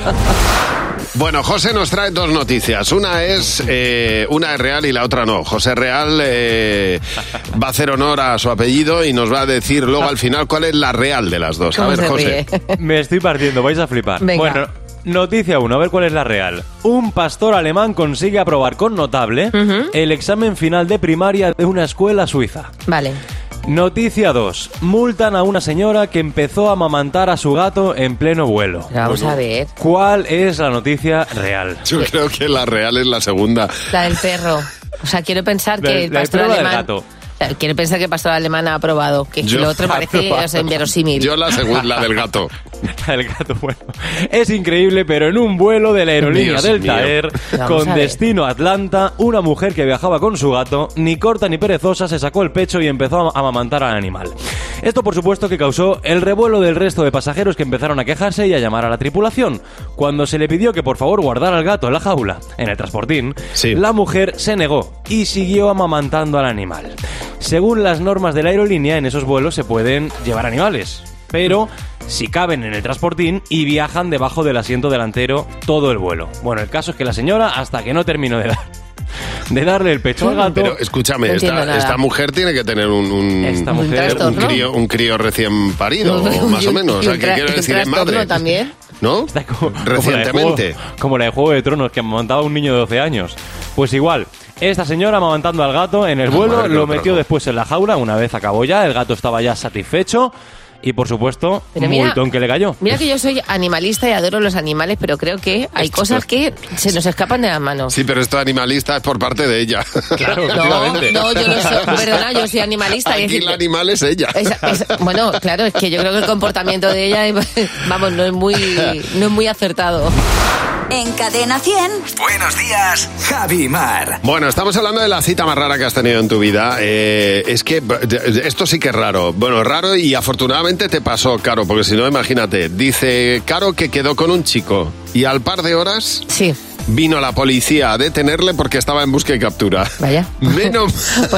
[SPEAKER 3] Bueno, José nos trae dos noticias. Una es eh, una es real y la otra no. José Real eh, va a hacer honor a su apellido y nos va a decir luego al final cuál es la real de las dos. A ver, José.
[SPEAKER 22] Me estoy partiendo, vais a flipar.
[SPEAKER 4] Venga.
[SPEAKER 22] Bueno, noticia uno, a ver cuál es la real. Un pastor alemán consigue aprobar con notable
[SPEAKER 4] Ujú.
[SPEAKER 22] el examen final de primaria de una escuela suiza.
[SPEAKER 4] Vale.
[SPEAKER 22] Noticia dos. Multan a una señora que empezó a amamantar a su gato en pleno vuelo.
[SPEAKER 4] Vamos a ver.
[SPEAKER 22] ¿Cuál es la noticia real?
[SPEAKER 3] Yo creo que la real es la segunda.
[SPEAKER 4] La del perro. O sea, quiero pensar que
[SPEAKER 22] De-
[SPEAKER 4] el
[SPEAKER 22] de
[SPEAKER 4] pastor
[SPEAKER 22] prueba del
[SPEAKER 4] alemán...
[SPEAKER 22] gato.
[SPEAKER 4] Quiero pensar que el pastor alemán ha aprobado, que
[SPEAKER 22] Yo-
[SPEAKER 4] lo otro parece o sea, inverosímil.
[SPEAKER 3] Yo la segunda, la del gato.
[SPEAKER 22] La del gato, bueno. Es increíble, pero en un vuelo de la aerolínea
[SPEAKER 3] Dios
[SPEAKER 22] Delta
[SPEAKER 3] mío.
[SPEAKER 22] Air,
[SPEAKER 4] Vamos
[SPEAKER 22] con
[SPEAKER 4] a ver.
[SPEAKER 22] destino a Atlanta, una mujer que viajaba con su gato, ni corta ni perezosa, se sacó el pecho y empezó a amamantar al animal. Esto, por supuesto, que causó el revuelo del resto de pasajeros que empezaron a quejarse y a llamar a la tripulación. Cuando se le pidió que por favor guardara al gato en la jaula, en el transportín, la mujer se negó y siguió amamantando al animal. Según las normas de la aerolínea, en esos vuelos se pueden llevar animales, pero si caben en el transportín y viajan debajo del asiento delantero todo el vuelo. Bueno, el caso es que la señora, hasta que no terminó de dar de darle el pecho al gato...
[SPEAKER 3] Pero escúchame,
[SPEAKER 22] No
[SPEAKER 3] esta,
[SPEAKER 22] entiendo nada.
[SPEAKER 3] esta mujer tiene que tener un, un,
[SPEAKER 22] Esta
[SPEAKER 3] un,
[SPEAKER 22] mujer-
[SPEAKER 3] un crío, un crío recién parido, o más o menos. O sea, que quiero decir, es madre.
[SPEAKER 4] también.
[SPEAKER 3] ¿No? Recientemente.
[SPEAKER 22] Como la, de Juego, como la de Juego de Tronos, que amamantaba a un niño de doce años. Pues igual, esta señora amamantando al gato en el
[SPEAKER 3] No,
[SPEAKER 22] vuelo,
[SPEAKER 3] madre,
[SPEAKER 22] lo
[SPEAKER 3] no, pero
[SPEAKER 22] metió
[SPEAKER 3] no.
[SPEAKER 22] después en la jaula, una vez acabó ya, el gato estaba ya satisfecho y, por supuesto,
[SPEAKER 4] Pero
[SPEAKER 22] un
[SPEAKER 4] mira-
[SPEAKER 22] multón que le cayó.
[SPEAKER 4] Mira que yo soy animalista y adoro los animales, pero creo que hay cosas que se nos escapan de las manos.
[SPEAKER 3] Sí, pero esto animalista es por parte de ella.
[SPEAKER 22] Claro,
[SPEAKER 4] No, no, yo no soy, perdona, yo soy animalista. y
[SPEAKER 3] Aquí
[SPEAKER 4] es
[SPEAKER 3] el animal es ella.
[SPEAKER 4] Es- es- bueno, claro, es que yo creo que el comportamiento de ella, vamos, no es muy, no es muy acertado.
[SPEAKER 1] En Cadena cien.
[SPEAKER 2] Buenos días, Javi y Mar.
[SPEAKER 3] Bueno, estamos hablando de la cita más rara que has tenido en tu vida. Eh, es que b- esto sí que es raro. Bueno, raro y afortunadamente te pasó, Caro, porque si no, imagínate. Dice Caro que quedó con un chico y al par de horas
[SPEAKER 4] sí.
[SPEAKER 3] vino la policía a detenerle porque estaba en busca y captura.
[SPEAKER 4] Vaya.
[SPEAKER 3] Menos,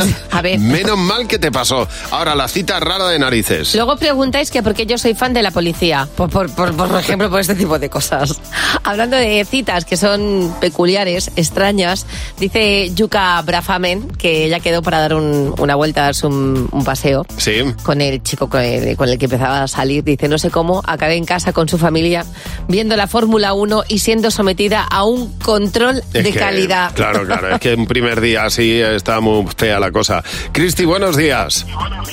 [SPEAKER 4] a ver.
[SPEAKER 3] menos mal que te pasó. Ahora, la cita rara de narices.
[SPEAKER 4] Luego preguntáis que por qué yo soy fan de la policía. Por, por, por, por ejemplo, por este tipo de cosas. Hablando de citas que son peculiares, extrañas, dice Yuka Brafamen que ella quedó para dar un- una vuelta, darse un, un paseo
[SPEAKER 3] Sí.
[SPEAKER 4] con el chico con el, con el que empezaba a salir. Dice, no sé cómo, acabé en casa con su familia viendo la Fórmula uno y siendo sometida a un control
[SPEAKER 3] Es
[SPEAKER 4] de
[SPEAKER 3] que,
[SPEAKER 4] calidad.
[SPEAKER 3] Claro, claro. Es que un primer día así está muy fea la cosa. Cristi, buenos días.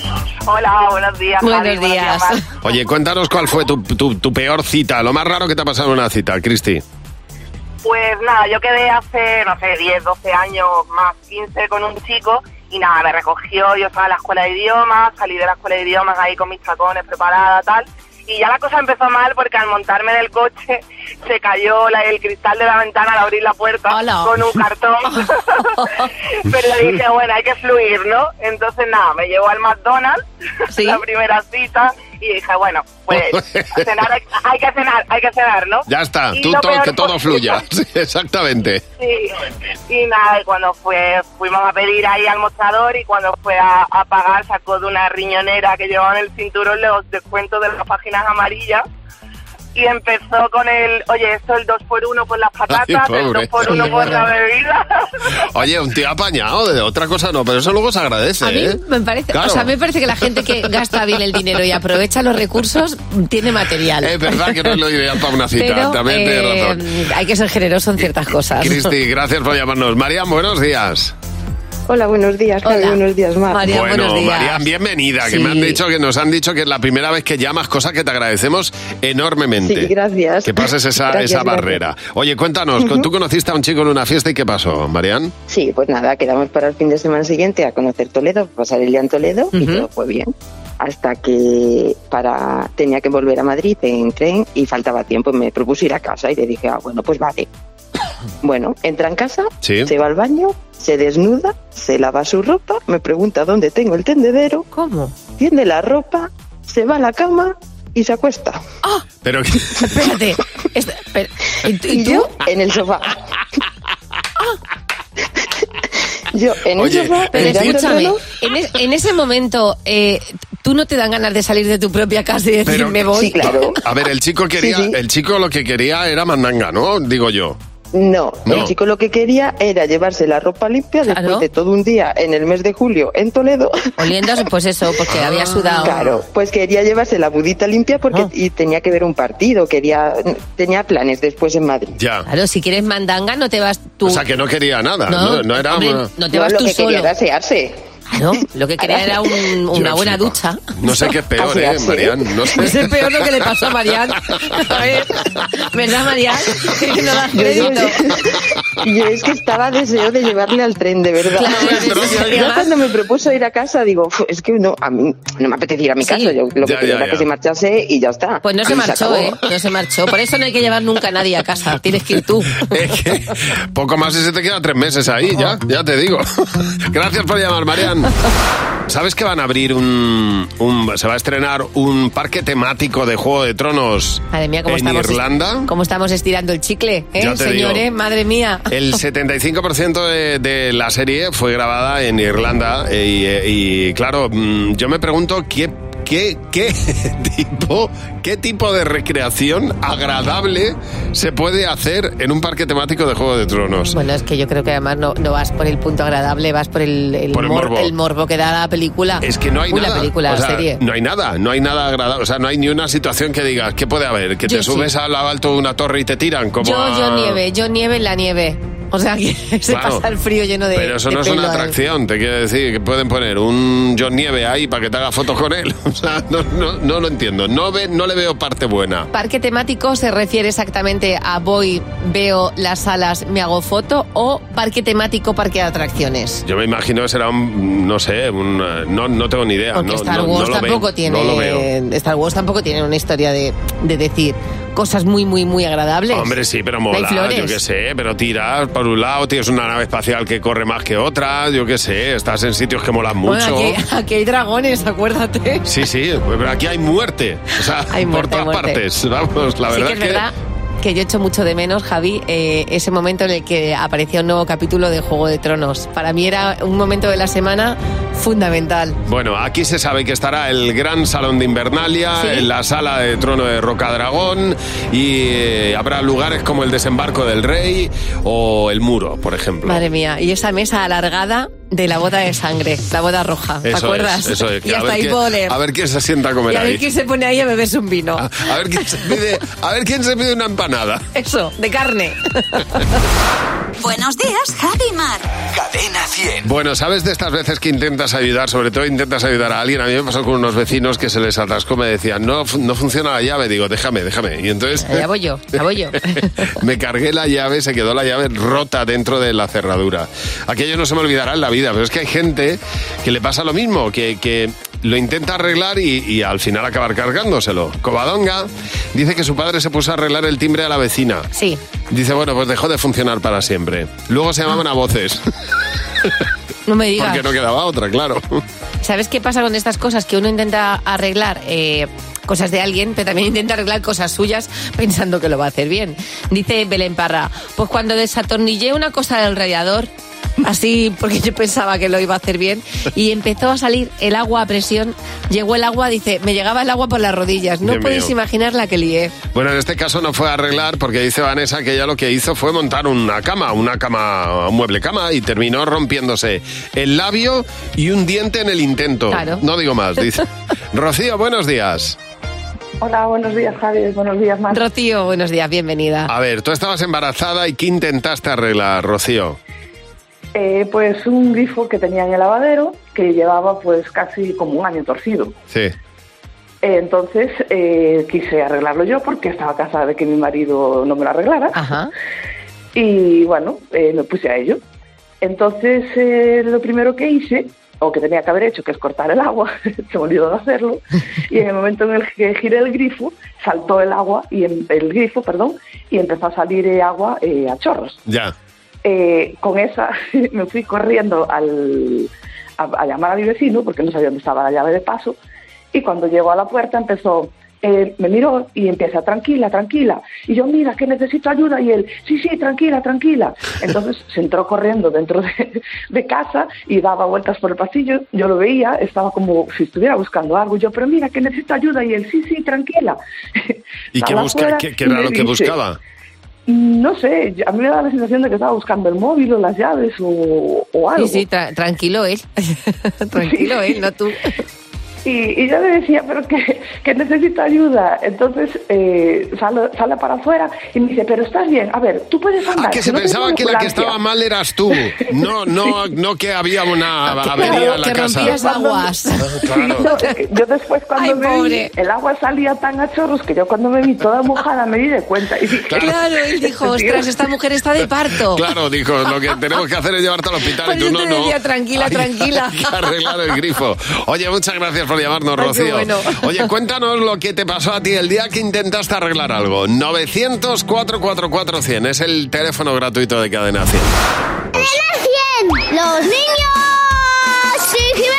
[SPEAKER 19] Hola, buenos días.
[SPEAKER 4] Buenos
[SPEAKER 19] Javi,
[SPEAKER 4] días.
[SPEAKER 19] Mar.
[SPEAKER 3] Oye, cuéntanos cuál fue tu, tu, tu peor cita, lo más raro que te ha pasado en una cita, Cristi.
[SPEAKER 19] Pues nada, yo quedé hace, no sé, diez, doce años, más quince, con un chico y nada, me recogió, yo estaba en la escuela de idiomas, salí de la escuela de idiomas ahí con mis tacones preparada, tal, y ya la cosa empezó mal porque al montarme en el coche se cayó la- el cristal de la ventana al abrir la puerta con un cartón. Pero le dije, bueno, hay que fluir, ¿no? Entonces nada, me llevó al McDonald's, la primera cita, y dije, bueno, pues a cenar, hay, hay que cenar, hay que cenar, ¿no?
[SPEAKER 3] Ya está,
[SPEAKER 19] Y
[SPEAKER 3] tú
[SPEAKER 19] lo
[SPEAKER 3] to-
[SPEAKER 19] peor
[SPEAKER 3] que todo
[SPEAKER 19] fue-
[SPEAKER 3] fluya. Sí, exactamente.
[SPEAKER 19] Sí, y nada, y cuando fue, fuimos a pedir ahí al mostrador y cuando fue a, a pagar sacó de una riñonera que llevaba en el cinturón los descuentos de las páginas amarillas y empezó con el, oye, esto el dos por uno por las patatas, el
[SPEAKER 3] pobre.
[SPEAKER 19] dos por uno por la bebida.
[SPEAKER 3] Oye, un tío apañado, de otra cosa no, pero eso luego se agradece,
[SPEAKER 4] A mí
[SPEAKER 3] ¿eh?
[SPEAKER 4] me parece,
[SPEAKER 3] Claro.
[SPEAKER 4] o sea, me parece que la gente que gasta bien el dinero y aprovecha los recursos tiene material.
[SPEAKER 3] Es verdad que no es lo ideal para una cita,
[SPEAKER 4] Pero,
[SPEAKER 3] también
[SPEAKER 4] eh,
[SPEAKER 3] tienes razón.
[SPEAKER 4] hay que ser generoso en ciertas cosas.
[SPEAKER 3] Cristi, gracias por llamarnos. Marian, buenos días.
[SPEAKER 14] Hola, buenos días, Javi, buenos días, Mar.
[SPEAKER 3] Bueno, Marian, bienvenida, que
[SPEAKER 14] Sí.
[SPEAKER 3] me han dicho que nos han dicho que es la primera vez que llamas, cosa que te agradecemos enormemente.
[SPEAKER 14] Sí, gracias.
[SPEAKER 3] Que pases esa,
[SPEAKER 14] Gracias,
[SPEAKER 3] esa
[SPEAKER 14] gracias.
[SPEAKER 3] barrera. Oye, cuéntanos,
[SPEAKER 14] Ujú.
[SPEAKER 3] ¿tú conociste a un chico en una fiesta y qué pasó, Marian?
[SPEAKER 14] Sí, pues nada, quedamos para el fin de semana siguiente a conocer Toledo, pasar el día en Toledo y todo fue bien. Hasta que para tenía que volver a Madrid en tren y faltaba tiempo y me propuse ir a casa y le dije, ah, bueno, pues vale. Bueno, entra en casa,
[SPEAKER 3] Sí.
[SPEAKER 14] se va al baño, se desnuda, se lava su ropa, me pregunta dónde tengo el tendedero.
[SPEAKER 4] ¿Cómo?
[SPEAKER 14] Tiende la ropa, se va a la cama y se acuesta.
[SPEAKER 3] Pero
[SPEAKER 4] Espérate. Esta- pero- ¿y, tú- y
[SPEAKER 14] Y
[SPEAKER 4] tú?
[SPEAKER 14] yo en el sofá. Yo en el
[SPEAKER 4] Oye,
[SPEAKER 14] sofá,
[SPEAKER 4] pero
[SPEAKER 14] mirando el
[SPEAKER 4] escúchame,
[SPEAKER 14] reloj.
[SPEAKER 4] en, es- en ese momento, eh, ¿tú no te dan ganas de salir de tu propia casa y decir,
[SPEAKER 3] Pero-
[SPEAKER 4] me voy?
[SPEAKER 3] A ver, el chico quería,
[SPEAKER 14] Sí, sí.
[SPEAKER 3] el chico lo que quería era mandanga, ¿no? Digo yo.
[SPEAKER 14] No,
[SPEAKER 3] No.
[SPEAKER 14] el chico lo que quería era llevarse la ropa limpia después
[SPEAKER 4] Claro.
[SPEAKER 14] de todo un día en el mes de julio en Toledo.
[SPEAKER 4] Oliendo, pues eso, porque había sudado.
[SPEAKER 14] Claro, pues quería llevarse la budita limpia porque y tenía que ver un partido, quería tenía planes después en Madrid.
[SPEAKER 3] Ya.
[SPEAKER 4] Claro, si quieres mandanga, no te vas tú.
[SPEAKER 3] O sea, que no quería nada,
[SPEAKER 4] No,
[SPEAKER 3] no, no era...
[SPEAKER 4] hombre, no te vas
[SPEAKER 14] lo
[SPEAKER 4] tú
[SPEAKER 14] que quería
[SPEAKER 4] solo.
[SPEAKER 14] era asearse.
[SPEAKER 4] Claro, lo que quería era un, una
[SPEAKER 3] Yo
[SPEAKER 4] buena
[SPEAKER 3] flipo.
[SPEAKER 4] ducha.
[SPEAKER 3] No sé qué es peor,
[SPEAKER 4] Así,
[SPEAKER 3] ¿eh,
[SPEAKER 4] así.
[SPEAKER 3] Marian? No sé.
[SPEAKER 4] No sé peor lo que le pasó a Marian. A ver, ¿verdad, Marian? No das crédito.
[SPEAKER 5] Yo es que estaba deseo de llevarle al tren, de verdad.
[SPEAKER 4] Claro,
[SPEAKER 5] Yo cuando me propuso ir a casa digo, "Fu, es que no, a mí no me apetecía ir a mi casa, yo lo que
[SPEAKER 3] Ya,
[SPEAKER 5] quería
[SPEAKER 3] ya,
[SPEAKER 5] era
[SPEAKER 3] ya.
[SPEAKER 5] que se marchase y ya está".
[SPEAKER 4] Pues no se
[SPEAKER 5] Y
[SPEAKER 4] marchó,
[SPEAKER 5] acabó.
[SPEAKER 4] ¿eh? No se marchó. Por eso no hay que llevar nunca a nadie a casa. Tienes que ir tú.
[SPEAKER 3] Poco más y se te queda tres meses ahí, ya, ya te digo. Gracias por llamar, Marian. ¿Sabes que van a abrir un, un... se va a estrenar un parque temático de Juego de Tronos
[SPEAKER 4] Madre mía, cómo
[SPEAKER 3] en
[SPEAKER 4] estamos,
[SPEAKER 3] Irlanda?
[SPEAKER 4] cómo estamos estirando el chicle, ¿eh,
[SPEAKER 3] Ya te
[SPEAKER 4] señores?
[SPEAKER 3] digo.
[SPEAKER 4] Madre mía.
[SPEAKER 3] El setenta y cinco por ciento de, de la serie fue grabada en Irlanda y, y, claro, mm, yo me pregunto qué, qué, qué tipo, qué tipo de recreación agradable se puede hacer en un parque temático de Juego de Tronos.
[SPEAKER 4] Bueno, es que yo creo que además no, no vas por el punto agradable, vas por el, el,
[SPEAKER 3] Por el
[SPEAKER 4] mor-
[SPEAKER 3] morbo.
[SPEAKER 4] el morbo que da la película.
[SPEAKER 3] Es que no hay
[SPEAKER 4] Uy,
[SPEAKER 3] nada.
[SPEAKER 4] la película,
[SPEAKER 3] O
[SPEAKER 4] la
[SPEAKER 3] sea,
[SPEAKER 4] serie.
[SPEAKER 3] no hay nada, no hay nada agradable. O sea, no hay ni una situación que digas, ¿qué puede haber? Que
[SPEAKER 4] Yo
[SPEAKER 3] te
[SPEAKER 4] sí.
[SPEAKER 3] subes al alto de una torre y te tiran como
[SPEAKER 4] Yo,
[SPEAKER 3] a-
[SPEAKER 4] yo nieve, yo nieve en la nieve. O sea, que se
[SPEAKER 3] Claro.
[SPEAKER 4] pasa el frío lleno de
[SPEAKER 3] Pero eso
[SPEAKER 4] de
[SPEAKER 3] no es
[SPEAKER 4] pelo,
[SPEAKER 3] una
[SPEAKER 4] ¿eh?
[SPEAKER 3] atracción, te quiero decir, que pueden poner un John Nieve ahí para que te haga fotos con él. O sea, no, no, no lo entiendo. No, ve, no le veo parte buena.
[SPEAKER 4] ¿Parque temático se refiere exactamente a voy, veo las salas, me hago foto o parque temático, parque de atracciones?
[SPEAKER 3] Yo me imagino que será un, no sé, un, eh, no, no tengo ni idea.
[SPEAKER 4] Porque
[SPEAKER 3] no,
[SPEAKER 4] Star
[SPEAKER 3] no-
[SPEAKER 4] Wars
[SPEAKER 3] no lo
[SPEAKER 4] tampoco
[SPEAKER 3] veo,
[SPEAKER 4] tiene
[SPEAKER 3] no lo veo.
[SPEAKER 4] Star Wars tampoco tiene una historia de, de decir cosas muy muy muy agradables.
[SPEAKER 3] Hombre, sí, pero
[SPEAKER 4] No hay
[SPEAKER 3] mola,
[SPEAKER 4] flores.
[SPEAKER 3] yo qué sé, pero tiras por un lado, tienes una nave espacial que corre más que otra, yo qué sé, estás en sitios que molan mucho.
[SPEAKER 4] Bueno, aquí, aquí hay dragones, acuérdate.
[SPEAKER 3] Sí, sí, pero aquí hay muerte, o sea,
[SPEAKER 4] Hay muerte,
[SPEAKER 3] por todas
[SPEAKER 4] muerte.
[SPEAKER 3] partes, vamos, la
[SPEAKER 4] Sí
[SPEAKER 3] verdad
[SPEAKER 4] que es verdad que yo echo mucho de menos, Javi, eh, ese momento en el que aparecía un nuevo capítulo de Juego de Tronos. Para mí era un momento de la semana fundamental.
[SPEAKER 3] Bueno, aquí se sabe que estará el gran salón de Invernalia,
[SPEAKER 4] ¿Sí?
[SPEAKER 3] en la sala de trono de Rocadragón, y eh, habrá lugares como el desembarco del rey o el muro, por ejemplo.
[SPEAKER 4] Madre mía, y esa mesa alargada de la boda de sangre, la boda roja, ¿te
[SPEAKER 3] Eso
[SPEAKER 4] acuerdas?
[SPEAKER 3] es, eso es. que
[SPEAKER 4] Y
[SPEAKER 3] a,
[SPEAKER 4] hasta
[SPEAKER 3] ver
[SPEAKER 4] ahí
[SPEAKER 3] quién,
[SPEAKER 4] puedo leer.
[SPEAKER 3] a ver quién se sienta a comer
[SPEAKER 4] Y a ver
[SPEAKER 3] ahí.
[SPEAKER 4] quién se pone ahí a beberse un vino.
[SPEAKER 3] A ver quién se pide, a ver quién se pide una empanada.
[SPEAKER 4] Eso, de carne.
[SPEAKER 1] Buenos días, Javi y Mar.
[SPEAKER 2] Cadena cien.
[SPEAKER 3] Bueno, ¿sabes de estas veces que intentas ayudar? Sobre todo intentas ayudar a alguien. A mí me pasó con unos vecinos que se les atascó, me decían, no, fu- no funciona la llave. Digo, déjame, déjame. Y entonces
[SPEAKER 4] Ya voy yo, ya voy yo.
[SPEAKER 3] me cargué la llave, se quedó la llave rota dentro de la cerradura. Aquello no se me olvidará en la vida, pero es que hay gente que le pasa lo mismo, que, que lo intenta arreglar y, y al final acabar cargándoselo. Covadonga dice que su padre se puso a arreglar el timbre a la vecina.
[SPEAKER 4] Sí.
[SPEAKER 3] Dice, bueno, pues dejó de funcionar para siempre. Luego se llamaban a voces.
[SPEAKER 4] No me digas.
[SPEAKER 3] Porque no quedaba otra, claro.
[SPEAKER 4] ¿Sabes qué pasa con estas cosas? Que uno intenta arreglar eh, cosas de alguien, pero también intenta arreglar cosas suyas pensando que lo va a hacer bien. Dice Belén Parra, pues cuando desatornillé una cosa del radiador, así porque yo pensaba que lo iba a hacer bien, y empezó a salir el agua a presión, llegó el agua, dice, me llegaba el agua por las rodillas. No
[SPEAKER 3] Dios
[SPEAKER 4] podéis
[SPEAKER 3] mío.
[SPEAKER 4] imaginar la que lié.
[SPEAKER 3] Bueno, en este caso no fue a arreglar porque dice Vanessa que ella lo que hizo fue montar una cama, una cama, un mueble cama y terminó rompiéndose el labio y un diente en el intento.
[SPEAKER 4] Claro.
[SPEAKER 3] No digo más, dice. Rocío, buenos días.
[SPEAKER 19] Hola, buenos días, Javi. Buenos días, Mar.
[SPEAKER 4] Rocío, buenos días, bienvenida.
[SPEAKER 3] A ver, tú estabas embarazada y ¿qué intentaste arreglar, Rocío?
[SPEAKER 19] Eh, pues un grifo que tenía en el lavadero que llevaba pues casi como un año torcido.
[SPEAKER 3] Sí.
[SPEAKER 19] Eh, entonces eh, quise arreglarlo yo porque estaba cansada de que mi marido no me lo arreglara.
[SPEAKER 4] Ajá.
[SPEAKER 19] Y bueno, eh, me puse a ello. Entonces eh, lo primero que hice, o que tenía que haber hecho, que es cortar el agua, se me olvidó de hacerlo, y en el momento en el que giré el grifo, saltó el agua, y en, el grifo, perdón, y empezó a salir eh, agua eh, a chorros.
[SPEAKER 3] Ya.
[SPEAKER 19] Eh, con esa me fui corriendo al, a, a llamar a mi vecino porque no sabía dónde estaba la llave de paso, y cuando llegó a la puerta empezó, eh, me miró y empieza, tranquila, tranquila, y yo, mira, que necesito ayuda, y él, sí, sí, tranquila, tranquila. Entonces se entró corriendo dentro de, de casa y daba vueltas por el pasillo, yo lo veía, estaba como si estuviera buscando algo, yo, pero mira, que necesito ayuda, y él, sí, sí, tranquila.
[SPEAKER 3] ¿Y qué,
[SPEAKER 19] Estaba
[SPEAKER 3] busca,
[SPEAKER 19] fuera
[SPEAKER 3] qué, qué
[SPEAKER 19] y
[SPEAKER 3] era
[SPEAKER 19] me
[SPEAKER 3] lo que
[SPEAKER 19] dice,
[SPEAKER 3] buscaba?
[SPEAKER 19] no sé, a mí me da la sensación de que estaba buscando el móvil o las llaves o, o algo.
[SPEAKER 4] Sí, sí, tra- tranquilo él. Tranquilo él, no tú.
[SPEAKER 19] Y, y yo le decía, pero que, que necesito ayuda. Entonces eh, sale, sale para afuera y me dice, pero estás bien, a ver, tú puedes andar.
[SPEAKER 3] Ah, que se
[SPEAKER 19] no
[SPEAKER 3] pensaba que la que estaba mal eras tú. No, no, no que había una avería en la
[SPEAKER 4] que
[SPEAKER 3] casa.
[SPEAKER 4] rompías aguas.
[SPEAKER 3] Claro.
[SPEAKER 19] No, es que yo después cuando
[SPEAKER 4] Ay,
[SPEAKER 19] me
[SPEAKER 4] pobre.
[SPEAKER 19] vi, el agua salía tan a chorros que yo cuando me vi toda mojada me di de cuenta. Y dije,
[SPEAKER 4] Claro, él dijo,
[SPEAKER 19] Este tío-
[SPEAKER 4] ostras, esta mujer está de parto.
[SPEAKER 3] Claro, dijo, lo que tenemos que hacer es llevarte al hospital
[SPEAKER 4] Por
[SPEAKER 3] y tú
[SPEAKER 4] eso
[SPEAKER 3] no,
[SPEAKER 4] te
[SPEAKER 3] no.
[SPEAKER 4] decía, tranquila, tranquila.
[SPEAKER 3] Hay que arreglar el grifo. Oye, muchas gracias por llamarnos,
[SPEAKER 4] Ay, qué
[SPEAKER 3] Rocío.
[SPEAKER 4] bueno.
[SPEAKER 3] Oye, cuéntanos lo que te pasó a ti el día que intentaste arreglar algo. novecientos, cuatrocientos cuarenta y cuatro, cien es el teléfono gratuito de Cadena cien.
[SPEAKER 18] cien! ¡Los niños! ¡Sí, Jimeno!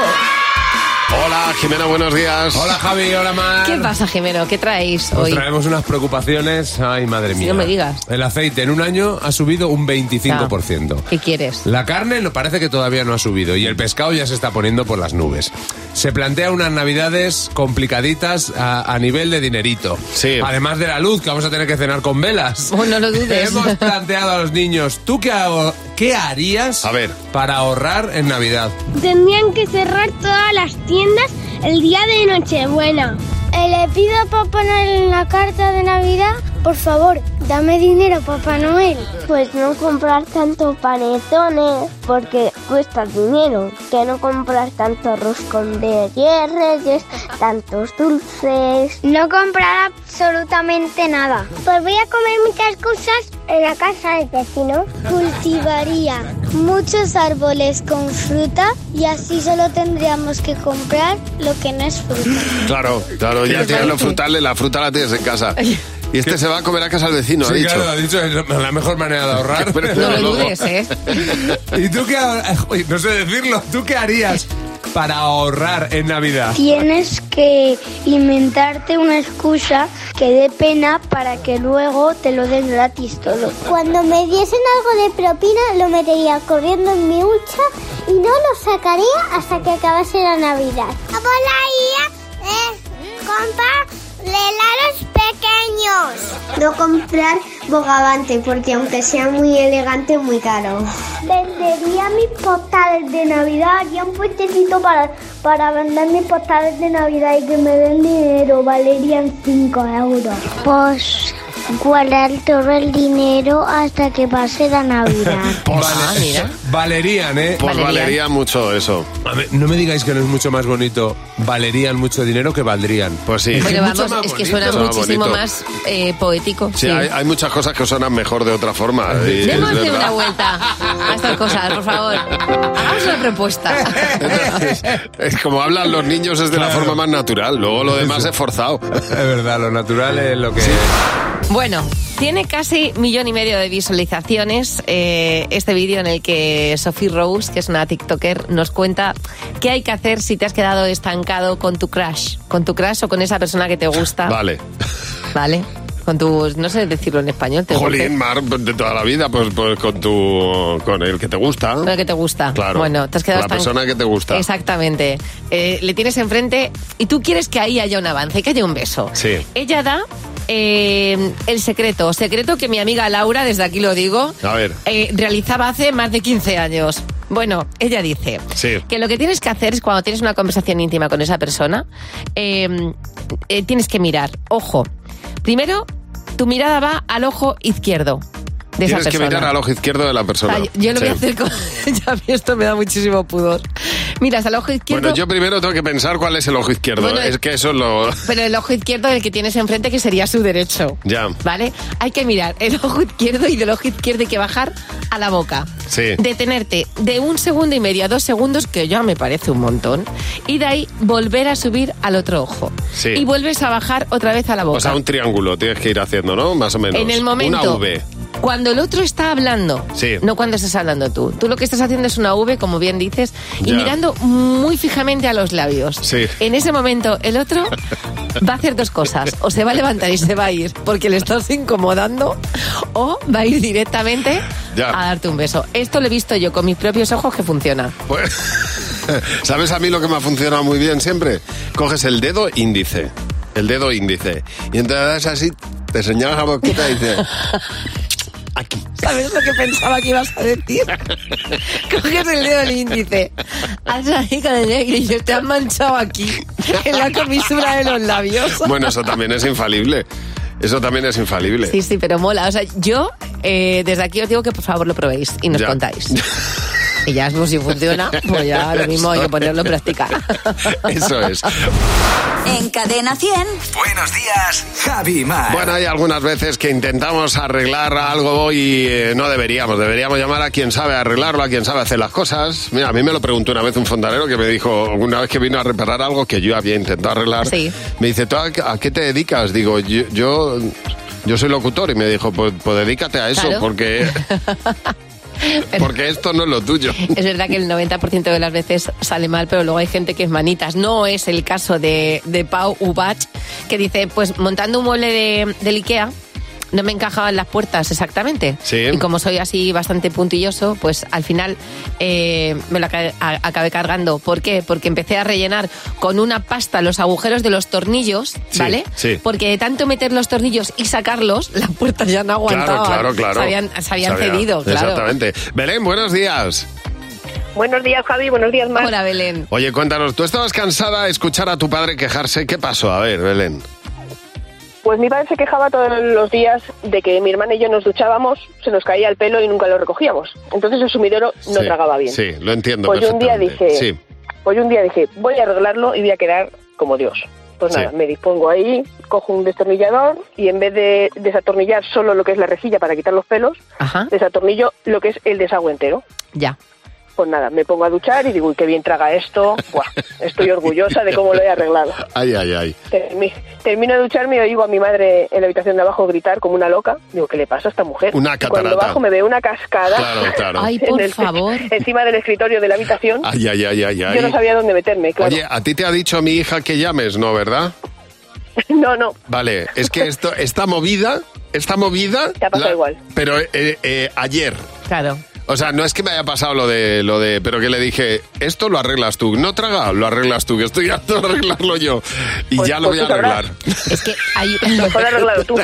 [SPEAKER 3] Hola, Jimena, buenos días.
[SPEAKER 6] Hola, Javi, hola, Mar.
[SPEAKER 4] ¿Qué pasa, Jimeno? ¿Qué traéis
[SPEAKER 6] Nos
[SPEAKER 4] hoy?
[SPEAKER 6] traemos unas preocupaciones. Ay, madre mía.
[SPEAKER 4] No me digas.
[SPEAKER 6] El aceite en un año ha subido un veinticinco por ciento.
[SPEAKER 4] ¿Qué quieres?
[SPEAKER 6] La carne no parece que todavía no ha subido y el pescado ya se está poniendo por las nubes. Se plantea unas navidades complicaditas a, a nivel de dinerito.
[SPEAKER 3] Sí.
[SPEAKER 6] Además de la luz, que vamos a tener que cenar con velas.
[SPEAKER 4] Oh, no lo dudes.
[SPEAKER 6] Hemos planteado a los niños, ¿tú qué, hago- qué harías
[SPEAKER 3] A ver.
[SPEAKER 6] para ahorrar en Navidad?
[SPEAKER 18] Tendrían que cerrar todas las tiendas el día de Nochebuena. Le pido a Papá Noel en la carta de Navidad, por favor, dame dinero, Papá Noel. Pues no comprar tanto panetones, porque cuesta dinero. Que no comprar tanto roscón de reyes, tantos dulces. No comprar absolutamente nada. Pues voy a comer muchas cosas en la casa del vecino. Cultivaría muchos árboles con fruta y así solo tendríamos que comprar lo que no es fruta.
[SPEAKER 3] Claro, claro, ya tienes los frutales, la fruta la tienes en casa. Y este se va a comer a casa al vecino,
[SPEAKER 6] Sí,
[SPEAKER 3] ha dicho.
[SPEAKER 6] claro, ha dicho, es la mejor manera de ahorrar.
[SPEAKER 3] Pero
[SPEAKER 4] No lo
[SPEAKER 3] luego-
[SPEAKER 4] dudes, ¿eh?
[SPEAKER 6] ¿Y tú qué ha- Uy, no sé decirlo, ¿tú qué harías para ahorrar en Navidad?
[SPEAKER 18] Tienes que inventarte una excusa que dé pena para que luego te lo den gratis todo. Cuando me diesen algo de propina, lo metería corriendo en mi hucha y no lo sacaría hasta que acabase la Navidad. Por ahí, eh, comprar helados pequeños. No comprar bogavante, porque aunque sea muy elegante, muy caro. Vendería mis postales de Navidad, haría un puestecito para, para vender mis postales de Navidad y que me den dinero, valerían cinco euros. Pues guardar todo el dinero hasta que pase la Navidad.
[SPEAKER 3] Pues,
[SPEAKER 4] Ah, mira.
[SPEAKER 6] Valerían, ¿eh?
[SPEAKER 3] pues
[SPEAKER 4] Valerían.
[SPEAKER 3] valería mucho eso.
[SPEAKER 6] A ver, no me digáis que no es mucho más bonito valerían mucho dinero que valdrían.
[SPEAKER 3] Pues sí.
[SPEAKER 4] Bueno,
[SPEAKER 6] mucho
[SPEAKER 4] vamos,
[SPEAKER 6] más
[SPEAKER 4] es que
[SPEAKER 6] bonito.
[SPEAKER 4] suena
[SPEAKER 3] Suena
[SPEAKER 4] muchísimo
[SPEAKER 3] bonito.
[SPEAKER 4] más eh, poético.
[SPEAKER 3] Sí, Hay, hay muchas cosas que suenan mejor de otra forma. y es
[SPEAKER 4] Demos de
[SPEAKER 3] verdad.
[SPEAKER 4] una vuelta a estas cosas, por favor. Hagamos una propuesta.
[SPEAKER 3] es, es como hablan los niños, es de la
[SPEAKER 6] Claro.
[SPEAKER 3] forma más natural. Luego lo demás es forzado.
[SPEAKER 6] Es verdad, lo natural es lo que...
[SPEAKER 4] Bueno, tiene casi millón y medio de visualizaciones eh, este vídeo en el que Sophie Rose, que es una TikToker, nos cuenta qué hay que hacer si te has quedado estancado con tu crush, con tu crush o con esa persona que te gusta.
[SPEAKER 3] Vale.
[SPEAKER 4] ¿Vale? Con tu, no sé decirlo en español. ¿te gusta?
[SPEAKER 3] Jolín, Mar, de toda la vida, pues, pues con tu, con el que te gusta.
[SPEAKER 4] Con el que te gusta.
[SPEAKER 3] Claro.
[SPEAKER 4] Bueno, te has quedado
[SPEAKER 3] La
[SPEAKER 4] estan-
[SPEAKER 3] persona que te gusta.
[SPEAKER 4] Exactamente. Eh, le tienes enfrente y tú quieres que ahí haya un avance, que haya un beso.
[SPEAKER 3] Sí.
[SPEAKER 4] Ella da eh, el secreto, secreto que mi amiga Laura, desde aquí lo digo,
[SPEAKER 3] A ver.
[SPEAKER 4] eh, realizaba hace más de quince años. Bueno, ella dice
[SPEAKER 3] Sí.
[SPEAKER 4] que lo que tienes que hacer es cuando tienes una conversación íntima con esa persona, eh, eh, tienes que mirar, ojo, primero tu mirada va al ojo izquierdo de esa
[SPEAKER 3] Tienes que
[SPEAKER 4] persona.
[SPEAKER 3] mirar al ojo izquierdo de la persona.
[SPEAKER 4] O sea, yo lo voy a
[SPEAKER 3] Sí.
[SPEAKER 4] hacer con... ya a mí esto me da muchísimo pudor. Miras al ojo izquierdo...
[SPEAKER 3] Bueno, yo primero tengo que pensar cuál es el ojo izquierdo.
[SPEAKER 4] Bueno,
[SPEAKER 3] es que eso es lo...
[SPEAKER 4] Pero el ojo izquierdo del que tienes enfrente, que sería su derecho.
[SPEAKER 3] Ya.
[SPEAKER 4] ¿Vale? Hay que mirar el ojo izquierdo y del ojo izquierdo hay que bajar a la boca.
[SPEAKER 3] Sí.
[SPEAKER 4] Detenerte de un segundo y medio a dos segundos, que ya me parece un montón. Y de ahí volver a subir al otro ojo.
[SPEAKER 3] Sí.
[SPEAKER 4] Y vuelves a bajar otra vez a la boca.
[SPEAKER 3] O sea, un triángulo tienes que ir haciendo, ¿no? Más o menos.
[SPEAKER 4] En el momento...
[SPEAKER 3] Una V.
[SPEAKER 4] Cuando el otro está hablando,
[SPEAKER 3] Sí.
[SPEAKER 4] no cuando estás hablando tú. Tú lo que estás haciendo es una V, como bien dices, y
[SPEAKER 3] Ya.
[SPEAKER 4] mirando muy fijamente a los labios.
[SPEAKER 3] Sí.
[SPEAKER 4] En ese momento, el otro va a hacer dos cosas. O se va a levantar y se va a ir porque le estás incomodando, o va a ir directamente
[SPEAKER 3] Ya.
[SPEAKER 4] a darte un beso. Esto lo he visto yo con mis propios ojos que funciona.
[SPEAKER 3] Pues, ¿sabes a mí lo que me ha funcionado muy bien siempre? Coges el dedo índice. El dedo índice. Y entonces así te señalas la boquita y dices... aquí.
[SPEAKER 4] ¿Sabes lo que pensaba que ibas a decir? Coges el dedo del índice, haces ahí con el negro y te has manchado aquí, en la comisura de los labios.
[SPEAKER 3] Bueno, eso también es infalible. Eso también es infalible.
[SPEAKER 4] Sí, sí, pero mola. O sea, yo eh, desde aquí os digo que por favor lo probéis y nos
[SPEAKER 3] Ya.
[SPEAKER 4] contáis. Y ya, pues, si funciona, pues ya lo mismo hay que ponerlo en práctica.
[SPEAKER 3] Eso es.
[SPEAKER 1] En Cadena cien.
[SPEAKER 2] Buenos días, Javi y Mar.
[SPEAKER 3] Bueno, hay algunas veces que intentamos arreglar algo y eh, no deberíamos. Deberíamos llamar a quien sabe arreglarlo, a quien sabe hacer las cosas. Mira, a mí me lo preguntó una vez un fontanero que me dijo, una vez que vino a reparar algo que yo había intentado arreglar,
[SPEAKER 4] Sí.
[SPEAKER 3] me dice, ¿tú a, a qué te dedicas? Digo, yo... yo Yo soy locutor y me dijo, pues, pues dedícate a eso,
[SPEAKER 4] Claro.
[SPEAKER 3] porque porque esto no es lo tuyo.
[SPEAKER 4] Es verdad que el noventa por ciento de las veces sale mal, pero luego hay gente que es manitas. No es el caso de, de Pau Ubach, que dice, pues montando un mueble de, del Ikea, no me encajaban las puertas exactamente.
[SPEAKER 3] Sí.
[SPEAKER 4] Y como soy así bastante puntilloso, pues al final eh, me lo aca- a- acabé cargando. ¿Por qué? Porque empecé a rellenar con una pasta los agujeros de los tornillos,
[SPEAKER 3] Sí,
[SPEAKER 4] ¿vale?
[SPEAKER 3] sí.
[SPEAKER 4] Porque de tanto meter los tornillos y sacarlos, las puertas ya no aguantaban.
[SPEAKER 3] Claro, claro, claro.
[SPEAKER 4] Se habían, se habían
[SPEAKER 3] Sabía.
[SPEAKER 4] cedido, claro.
[SPEAKER 3] Exactamente. Belén, buenos días.
[SPEAKER 7] Buenos días, Javi. Buenos días, Mar.
[SPEAKER 4] Hola, Belén.
[SPEAKER 3] Oye, cuéntanos, tú estabas cansada de escuchar a tu padre quejarse. ¿Qué pasó? A ver, Belén.
[SPEAKER 7] Pues mi padre se quejaba todos los días de que mi hermana y yo nos duchábamos, se nos caía el pelo y nunca lo recogíamos. Entonces el sumidero no
[SPEAKER 3] Sí,
[SPEAKER 7] tragaba bien.
[SPEAKER 3] Sí, lo entiendo
[SPEAKER 7] Pues yo un día
[SPEAKER 3] perfectamente.
[SPEAKER 7] dije,
[SPEAKER 3] Sí.
[SPEAKER 7] pues yo un día dije, voy a arreglarlo y voy a quedar como Dios. Pues
[SPEAKER 3] Sí.
[SPEAKER 7] nada, me dispongo ahí, cojo un destornillador y en vez de desatornillar solo lo que es la rejilla para quitar los pelos,
[SPEAKER 4] Ajá.
[SPEAKER 7] desatornillo lo que es el desagüe entero.
[SPEAKER 4] Ya.
[SPEAKER 7] Pues nada, me pongo a duchar y digo, uy, qué bien traga esto. Buah, estoy orgullosa de cómo lo he arreglado.
[SPEAKER 3] Ay, ay, ay.
[SPEAKER 7] Termi- Termino de ducharme y oigo a mi madre en la habitación de abajo gritar como una loca. Digo, ¿qué le pasa a esta mujer?
[SPEAKER 3] Una
[SPEAKER 7] Y cuando
[SPEAKER 3] catarata.
[SPEAKER 7] bajo me veo una cascada
[SPEAKER 3] Claro, claro.
[SPEAKER 4] Ay,
[SPEAKER 7] en
[SPEAKER 4] por
[SPEAKER 7] el-
[SPEAKER 4] favor.
[SPEAKER 7] encima del escritorio de la habitación.
[SPEAKER 3] Ay, ay, ay, ay, ay.
[SPEAKER 7] Yo no sabía dónde meterme, claro.
[SPEAKER 3] Oye, a ti te ha dicho mi hija que llames, ¿no, verdad?
[SPEAKER 7] No, no,
[SPEAKER 3] Vale, es que esto, esta movida, esta movida...
[SPEAKER 7] te ha pasado
[SPEAKER 3] la-
[SPEAKER 7] igual.
[SPEAKER 3] Pero eh, eh, ayer...
[SPEAKER 4] Claro.
[SPEAKER 3] O sea, no es que me haya pasado lo de, lo de, pero que le dije, esto lo arreglas tú, no traga, lo arreglas tú, que estoy harto de arreglarlo yo. Y
[SPEAKER 7] Pues-
[SPEAKER 3] ya lo
[SPEAKER 7] pues
[SPEAKER 3] voy a
[SPEAKER 7] tú sabrás.
[SPEAKER 3] arreglar.
[SPEAKER 4] Es que hay,
[SPEAKER 7] Mejor arreglado tú.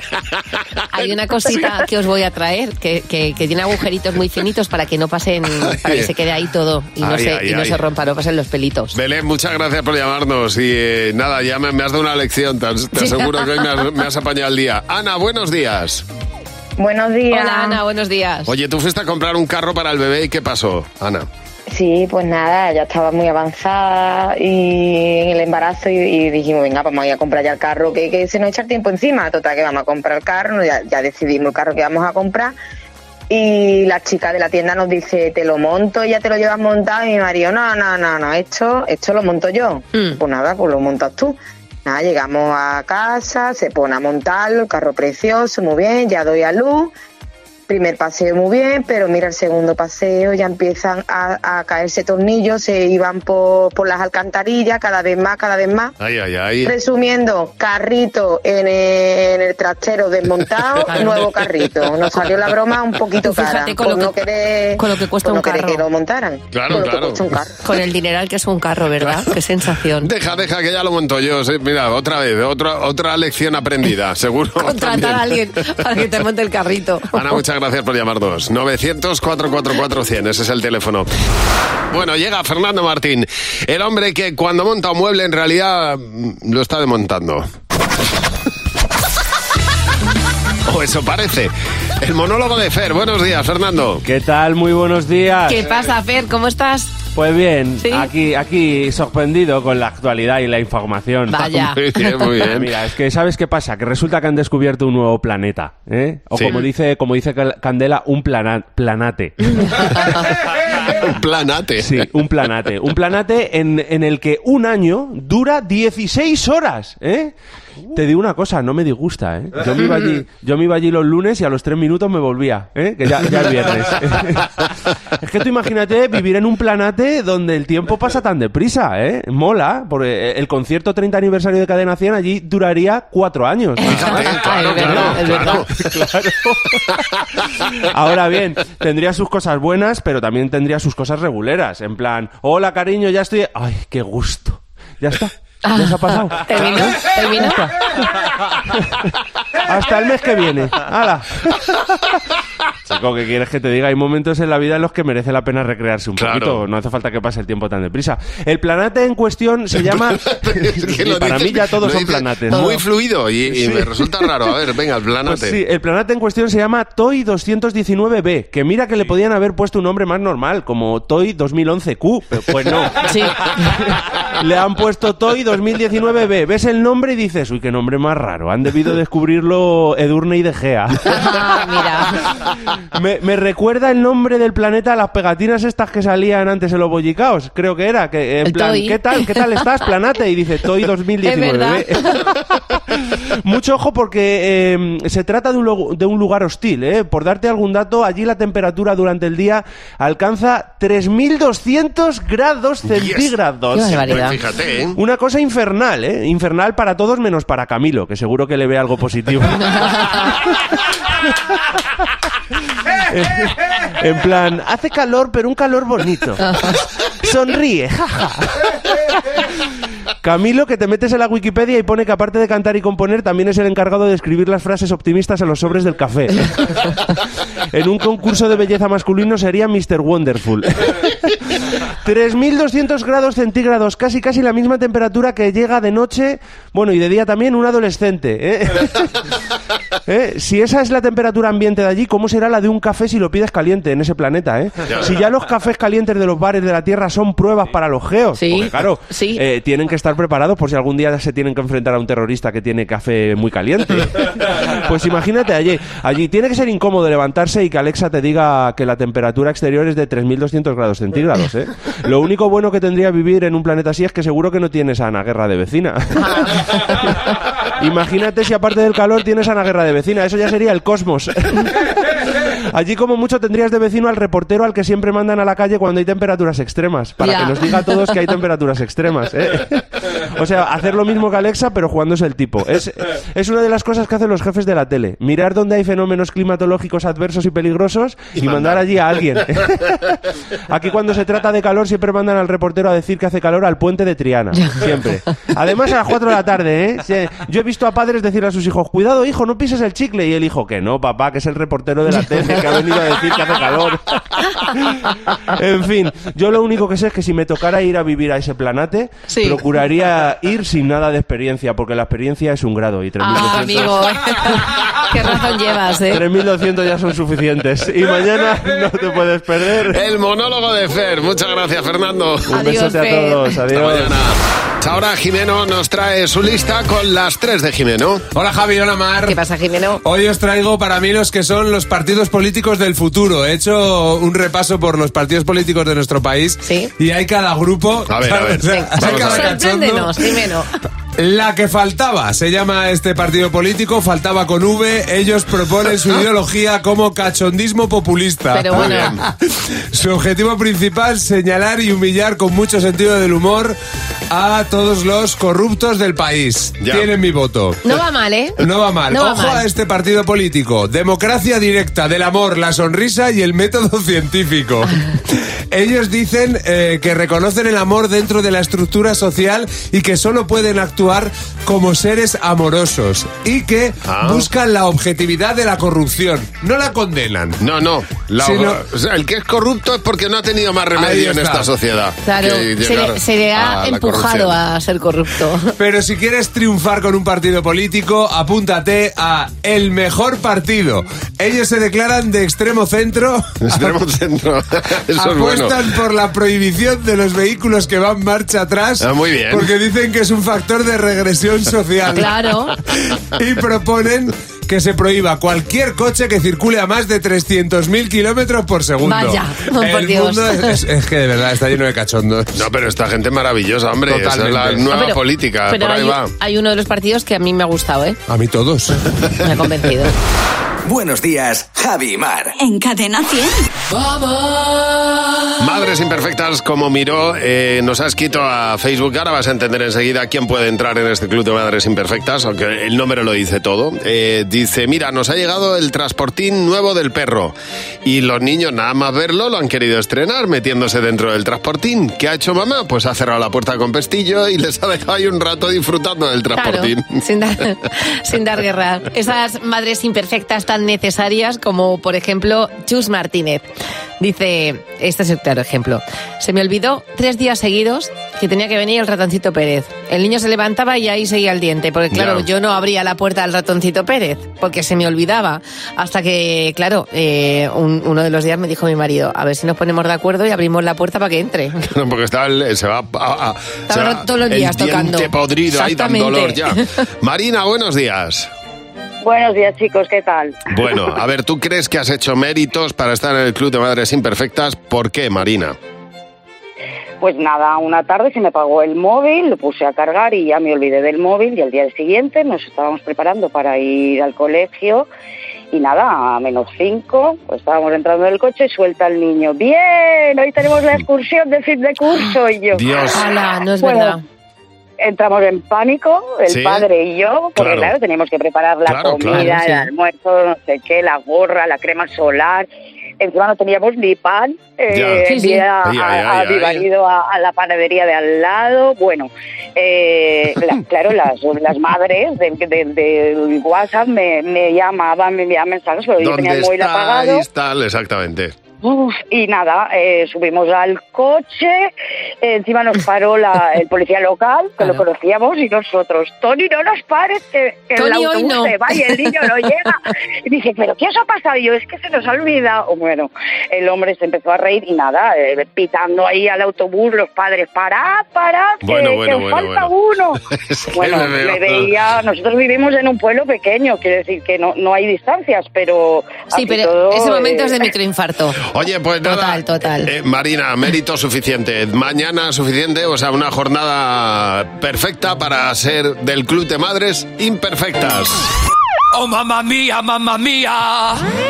[SPEAKER 4] hay una cosita que os voy a traer que, que, que tiene agujeritos muy finitos para que no pasen, para que se quede ahí todo y no,
[SPEAKER 3] Ay,
[SPEAKER 4] se,
[SPEAKER 3] ay,
[SPEAKER 4] y no
[SPEAKER 3] ay.
[SPEAKER 4] se rompa, no pasen los pelitos.
[SPEAKER 3] Belén, muchas gracias por llamarnos y eh, nada, ya me, me has dado una lección, te, as- te aseguro que hoy me has, me has apañado el día. Ana, buenos días.
[SPEAKER 8] Buenos días.
[SPEAKER 4] Hola, Ana, buenos días.
[SPEAKER 3] Oye, tú fuiste a comprar un carro para el bebé y ¿qué pasó, Ana?
[SPEAKER 8] Sí, pues nada, ya estaba muy avanzada y en el embarazo y, y dijimos, venga, vamos a ir a comprar ya el carro, que, que se nos echa el tiempo encima. Total, que vamos a comprar el carro, ya, ya decidimos el carro que vamos a comprar. Y la chica de la tienda nos dice, te lo monto y ya te lo llevas montado. Y mi marido, no, no, no, no, esto, esto lo monto yo.
[SPEAKER 4] Mm.
[SPEAKER 8] Pues nada, pues lo montas tú. Nada, llegamos a casa, se pone a montarlo, el carro precioso, muy bien, ya doy a luz. Primer paseo muy bien, pero mira el segundo paseo, ya empiezan a, a caerse tornillos, se iban por, por las alcantarillas, cada vez más, cada vez más.
[SPEAKER 3] Ay, ay, ay.
[SPEAKER 8] Resumiendo, carrito en el, en el trastero desmontado, nuevo carrito. Nos salió la broma un poquito
[SPEAKER 4] Tú fíjate
[SPEAKER 8] cara,
[SPEAKER 4] con
[SPEAKER 8] por
[SPEAKER 4] lo
[SPEAKER 8] no
[SPEAKER 4] que-
[SPEAKER 8] querer,
[SPEAKER 4] con lo que cuesta
[SPEAKER 8] por no
[SPEAKER 4] un
[SPEAKER 8] querer
[SPEAKER 4] carro.
[SPEAKER 8] que lo montaran.
[SPEAKER 3] Claro,
[SPEAKER 8] Con lo que
[SPEAKER 3] claro.
[SPEAKER 8] cuesta un carro.
[SPEAKER 4] Con el dineral que es un carro, ¿verdad? Qué sensación.
[SPEAKER 3] Deja, deja, que ya lo monto yo. Sí, mira, otra vez, otra, otra lección aprendida, seguro.
[SPEAKER 4] Contratar a alguien para que te monte el carrito.
[SPEAKER 3] Ana, muchas gracias por llamarnos. novecientos, cuatrocientos cuarenta y cuatro cien, ese es el teléfono. Bueno, llega Fernando Martín, el hombre que cuando monta un mueble en realidad mm, lo está desmontando. O eso parece. El monólogo de Fer. Buenos días, Fernando.
[SPEAKER 23] ¿Qué tal? Muy buenos días.
[SPEAKER 4] ¿Qué pasa, Fer? ¿Cómo estás?
[SPEAKER 23] Pues bien,
[SPEAKER 4] ¿Sí?
[SPEAKER 23] aquí, aquí sorprendido con la actualidad y la información.
[SPEAKER 4] Vaya.
[SPEAKER 3] Muy bien, muy bien.
[SPEAKER 23] Mira, es que ¿sabes qué pasa? Que resulta que han descubierto un nuevo planeta, ¿eh? O
[SPEAKER 3] Sí.
[SPEAKER 23] como dice, como dice Cal- Candela, un plana- planate.
[SPEAKER 3] Un planate.
[SPEAKER 23] Sí, un planate. Un planate en, en el que un año dura dieciséis horas, ¿eh? Te digo una cosa, no me disgusta, ¿eh? Yo me iba allí, yo me iba allí los lunes y a los tres minutos me volvía, ¿eh? Que ya, ya es viernes. Es que tú imagínate vivir en un planate donde el tiempo pasa tan deprisa, ¿eh? Mola, porque el concierto treinta aniversario de Cadena cien allí duraría cuatro años.
[SPEAKER 3] Fíjate, claro,
[SPEAKER 4] es verdad,
[SPEAKER 3] claro,
[SPEAKER 4] es verdad.
[SPEAKER 23] Claro. Ahora bien, tendría sus cosas buenas, pero también tendría sus cosas reguleras. En plan, hola cariño, ya estoy... ¡Ay, qué gusto! Ya está. ¿Ya se ha pasado?
[SPEAKER 4] ¿Terminó? ¿Terminó?
[SPEAKER 23] Ya está. Hasta el mes que viene. ¡Hala! Chico, ¿qué quieres que te diga? Hay momentos en la vida en los que merece la pena recrearse un
[SPEAKER 3] Claro.
[SPEAKER 23] poquito. No hace falta que pase el tiempo tan deprisa. El planete en cuestión se llama...
[SPEAKER 3] Es que
[SPEAKER 23] Sí,
[SPEAKER 3] lo
[SPEAKER 23] para
[SPEAKER 3] dices-
[SPEAKER 23] mí ya todos
[SPEAKER 3] lo
[SPEAKER 23] son
[SPEAKER 3] dices
[SPEAKER 23] planates.
[SPEAKER 3] Muy fluido y, y
[SPEAKER 23] Sí.
[SPEAKER 3] me resulta raro. A ver, venga, el planete.
[SPEAKER 23] Pues sí, el planeta en cuestión se llama Toy doscientos diecinueve be, que mira que le podían haber puesto un nombre más normal, como Toy dos mil once cu, pero pues no.
[SPEAKER 4] Sí.
[SPEAKER 23] Le han puesto Toy dos mil diecinueve be. Ves el nombre y dices, uy, qué nombre más raro. Han debido descubrirlo Edurne y De Gea.
[SPEAKER 4] Ah, mira.
[SPEAKER 23] Me, me recuerda el nombre del planeta a las pegatinas estas que salían antes en los bollicaos. Creo que era, que en
[SPEAKER 4] El
[SPEAKER 23] plan,
[SPEAKER 4] Toy.
[SPEAKER 23] ¿qué tal? ¿Qué tal estás, planete? Y dice Toy dos mil diecinueve.
[SPEAKER 4] Es
[SPEAKER 23] Mucho ojo porque eh, se trata de un, lugu- de un lugar hostil, ¿eh? Por darte algún dato, allí la temperatura durante el día alcanza tres mil doscientos grados centígrados.
[SPEAKER 4] Qué barbaridad.
[SPEAKER 3] Pues fíjate, ¿eh?
[SPEAKER 23] Una cosa infernal, ¿eh? Infernal para todos menos para Camilo, que seguro que le ve algo positivo. En plan, hace calor, pero un calor bonito. Sonríe, jaja. Camilo, que te metes en la Wikipedia y pone que aparte de cantar y componer, también es el encargado de escribir las frases optimistas en los sobres del café. En un concurso de belleza masculino sería mister Wonderful. tres mil doscientos grados centígrados, casi casi la misma temperatura que llega de noche, bueno, y de día también, un adolescente. ¿eh? ¿Eh? Si esa es la temperatura ambiente de allí, ¿cómo será la de un café si lo pides caliente en ese planeta? ¿eh?
[SPEAKER 3] Ya
[SPEAKER 23] Si
[SPEAKER 3] ves.
[SPEAKER 23] ya los cafés calientes de los bares de la Tierra son pruebas para los geos,
[SPEAKER 4] Sí.
[SPEAKER 23] porque claro,
[SPEAKER 4] Sí.
[SPEAKER 23] eh, tienen que estar preparados por si algún día se tienen que enfrentar a un terrorista que tiene café muy caliente. Pues imagínate allí, allí tiene que ser incómodo levantarse y que Alexa te diga que la temperatura exterior es de tres mil doscientos grados centígrados, ¿eh? Lo único bueno que tendría vivir en un planeta así es que seguro que no tienes a Ana Guerra de vecina. Imagínate si aparte del calor tienes a Ana Guerra de vecina, eso ya sería el cosmos. Allí como mucho tendrías de vecino al reportero al que siempre mandan a la calle cuando hay temperaturas extremas, para
[SPEAKER 4] Ya.
[SPEAKER 23] que nos diga a todos que hay temperaturas extremas, ¿eh? O sea, hacer lo mismo que Alexa, pero jugándose el tipo. Es, es una de las cosas que hacen los jefes de la tele. Mirar dónde hay fenómenos climatológicos adversos y peligrosos y, mandar allí a alguien. Aquí cuando se trata de calor siempre mandan al reportero a decir que hace calor al puente de Triana. Siempre. Además a las cuatro de la tarde, ¿eh? Sí, yo he visto a padres decir a sus hijos, cuidado hijo, no pises el chicle. Y el hijo, que no, papá, que es el reportero de la tele que ha venido a decir que hace calor. En fin, yo lo único que sé es que si me tocara ir a vivir a ese planete,
[SPEAKER 4] Sí.
[SPEAKER 23] procuraría ir sin nada de experiencia, porque la experiencia es un grado y tres mil
[SPEAKER 4] Ah,
[SPEAKER 23] doscientos
[SPEAKER 4] amigo. Qué razón llevas, ¿eh?
[SPEAKER 23] tres mil doscientos ya son suficientes. Y mañana no te puedes perder.
[SPEAKER 3] El monólogo de Fer. Muchas gracias, Fernando.
[SPEAKER 23] Un
[SPEAKER 4] Adiós,
[SPEAKER 23] besote a
[SPEAKER 4] Fer.
[SPEAKER 23] todos.
[SPEAKER 3] Hasta
[SPEAKER 23] Adiós.
[SPEAKER 3] mañana. Ahora Jimeno nos trae su lista con las tres de Jimeno.
[SPEAKER 6] Hola Javi, hola Mar.
[SPEAKER 4] ¿Qué pasa, Jimeno?
[SPEAKER 6] Hoy os traigo para mí los que son los partidos políticos del futuro. He hecho un repaso por los partidos políticos de nuestro país.
[SPEAKER 4] Sí.
[SPEAKER 6] Y hay cada grupo.
[SPEAKER 3] A ver, a ver.
[SPEAKER 6] O sea,
[SPEAKER 3] Venga,
[SPEAKER 6] hay
[SPEAKER 3] vamos
[SPEAKER 6] cada
[SPEAKER 3] a ver.
[SPEAKER 6] cachondo.
[SPEAKER 4] Sorpréndenos, Jimeno.
[SPEAKER 6] La que faltaba, se llama este partido político, faltaba con V, ellos proponen su ideología como cachondismo populista.
[SPEAKER 4] Pero
[SPEAKER 6] Muy
[SPEAKER 4] bueno.
[SPEAKER 6] bien. Su objetivo principal, señalar y humillar con mucho sentido del humor a todos los corruptos del país.
[SPEAKER 3] Ya.
[SPEAKER 6] Tienen mi voto.
[SPEAKER 4] No va mal, ¿eh?
[SPEAKER 6] No va mal.
[SPEAKER 4] No va
[SPEAKER 6] Ojo
[SPEAKER 4] mal.
[SPEAKER 6] a este partido político. Democracia directa del amor, la sonrisa y el método científico. Ellos dicen eh, que reconocen el amor dentro de la estructura social y que solo pueden actuar como seres amorosos y que
[SPEAKER 3] Ah.
[SPEAKER 6] buscan la objetividad de la corrupción. No la condenan.
[SPEAKER 3] No, no. La-
[SPEAKER 6] Sino-
[SPEAKER 3] o sea, el que es corrupto es porque no ha tenido más remedio en
[SPEAKER 6] está.
[SPEAKER 3] esta sociedad.
[SPEAKER 4] Claro,
[SPEAKER 3] que
[SPEAKER 4] se
[SPEAKER 3] llegar
[SPEAKER 4] le, se le ha
[SPEAKER 3] a la
[SPEAKER 4] empujado
[SPEAKER 3] corrupción.
[SPEAKER 4] a ser corrupto.
[SPEAKER 6] Pero si quieres triunfar con un partido político, apúntate a El Mejor Partido. Ellos se declaran de extremo centro.
[SPEAKER 3] Extremo centro. Eso es bueno.
[SPEAKER 6] Apuestan por la prohibición de los vehículos que van marcha atrás.
[SPEAKER 3] Ah, muy bien.
[SPEAKER 6] Porque dicen que es un factor de regresión social.
[SPEAKER 4] Claro.
[SPEAKER 6] Y proponen que se prohíba cualquier coche que circule a más de trescientos mil kilómetros por segundo.
[SPEAKER 4] Vaya, por
[SPEAKER 6] El
[SPEAKER 4] Dios.
[SPEAKER 6] mundo es, es que de verdad está lleno de cachondos.
[SPEAKER 3] No, pero esta gente es maravillosa, hombre. Esa es la
[SPEAKER 6] Totalmente.
[SPEAKER 3] nueva
[SPEAKER 4] Ah, pero-
[SPEAKER 3] política.
[SPEAKER 4] Pero
[SPEAKER 3] Por ahí
[SPEAKER 4] hay,
[SPEAKER 3] va.
[SPEAKER 4] hay uno de los partidos que a mí me ha gustado, ¿eh?
[SPEAKER 6] A mí todos.
[SPEAKER 4] Me ha convencido.
[SPEAKER 2] Buenos días, Javi y Mar.
[SPEAKER 1] En Cadena cien.
[SPEAKER 3] Madres imperfectas como Miró eh, nos ha escrito a Facebook. Ahora vas a entender enseguida quién puede entrar en este club de madres imperfectas, aunque el número lo dice todo. Eh, dice, mira, nos ha llegado el transportín nuevo del perro. Y los niños, nada más verlo, lo han querido estrenar metiéndose dentro del transportín. ¿Qué ha hecho mamá? Pues ha cerrado la puerta con pestillo y les ha dejado ahí un rato disfrutando del transportín.
[SPEAKER 4] Claro, sin dar, sin dar guerra. Esas madres imperfectas tan necesarias como, por ejemplo, Chus Martínez. Dice, este es el claro ejemplo. Se me olvidó tres días seguidos que tenía que venir el ratoncito Pérez. El niño se levantaba y ahí seguía el diente. Porque claro,
[SPEAKER 3] Ya.
[SPEAKER 4] yo no abría la puerta al ratoncito Pérez, porque se me olvidaba. Hasta que, claro, eh, un- uno de los días me dijo mi marido, a ver si nos ponemos de acuerdo y abrimos la puerta para que entre.
[SPEAKER 3] No, porque está el- se va a, a- se va
[SPEAKER 4] todos los días
[SPEAKER 3] el
[SPEAKER 4] tocando.
[SPEAKER 3] diente podrido ahí dando dolor
[SPEAKER 4] Exactamente.
[SPEAKER 3] ya. Marina, buenos días.
[SPEAKER 9] Buenos días, chicos, ¿qué tal?
[SPEAKER 3] Bueno, a ver, ¿tú crees que has hecho méritos para estar en el Club de Madres Imperfectas? ¿Por qué, Marina?
[SPEAKER 9] Pues nada, una tarde se me apagó el móvil, lo puse a cargar y ya me olvidé del móvil y al día siguiente nos estábamos preparando para ir al colegio y nada, a menos cinco, pues estábamos entrando en el coche y suelta el niño, bien, hoy tenemos la excursión de fin de curso y yo.
[SPEAKER 3] Dios.
[SPEAKER 4] Ala, no es
[SPEAKER 9] Bueno,
[SPEAKER 4] verdad.
[SPEAKER 9] entramos en pánico, el
[SPEAKER 3] Sí.
[SPEAKER 9] padre y yo, porque
[SPEAKER 3] Claro.
[SPEAKER 9] claro, teníamos que preparar la
[SPEAKER 3] Claro,
[SPEAKER 9] comida,
[SPEAKER 3] claro, sí.
[SPEAKER 9] el almuerzo, no sé qué, la gorra, la crema solar. Encima no teníamos ni pan, eh,
[SPEAKER 3] Ya. Sí, sí.
[SPEAKER 9] envié a,
[SPEAKER 3] Ay, ay,
[SPEAKER 9] a- a
[SPEAKER 3] ay,
[SPEAKER 9] mi
[SPEAKER 3] ay.
[SPEAKER 9] marido a, a la panadería de al lado. Bueno, eh, la- claro, las, las madres del de, de WhatsApp me, me llamaban, me enviaban mensajes, pero yo tenía
[SPEAKER 3] ¿Dónde
[SPEAKER 9] el móvil apagado.
[SPEAKER 3] estáis? Tal, exactamente.
[SPEAKER 9] Uf, y nada, eh, subimos al coche, eh, encima nos paró la, el policía local, que lo conocíamos, y nosotros, Tony, no nos pares, que, que el
[SPEAKER 4] Tony, hoy
[SPEAKER 9] autobús
[SPEAKER 4] no.
[SPEAKER 9] se va y el niño no llega. Y dice, ¿pero qué os ha pasado? Y yo, es que se nos ha olvidado. Bueno, el hombre se empezó a reír y nada, eh, pitando ahí al autobús, los padres, parad, parad, que,
[SPEAKER 3] Bueno, bueno,
[SPEAKER 9] que os
[SPEAKER 3] bueno,
[SPEAKER 9] falta
[SPEAKER 3] bueno.
[SPEAKER 9] uno.
[SPEAKER 3] Es que
[SPEAKER 9] Bueno,
[SPEAKER 3] me veo-
[SPEAKER 9] me veía, nosotros vivimos en un pueblo pequeño, quiere decir que no, no hay distancias, pero...
[SPEAKER 4] Sí,
[SPEAKER 9] así
[SPEAKER 4] pero
[SPEAKER 9] todo,
[SPEAKER 4] ese momento
[SPEAKER 9] eh,
[SPEAKER 4] es de microinfarto.
[SPEAKER 3] Oye, pues nada.
[SPEAKER 4] Total, total.
[SPEAKER 3] Eh, Marina, mérito suficiente. Mañana suficiente, o sea, una jornada perfecta para ser del Club de Madres Imperfectas.
[SPEAKER 2] Oh, mamma mía, mamma mía.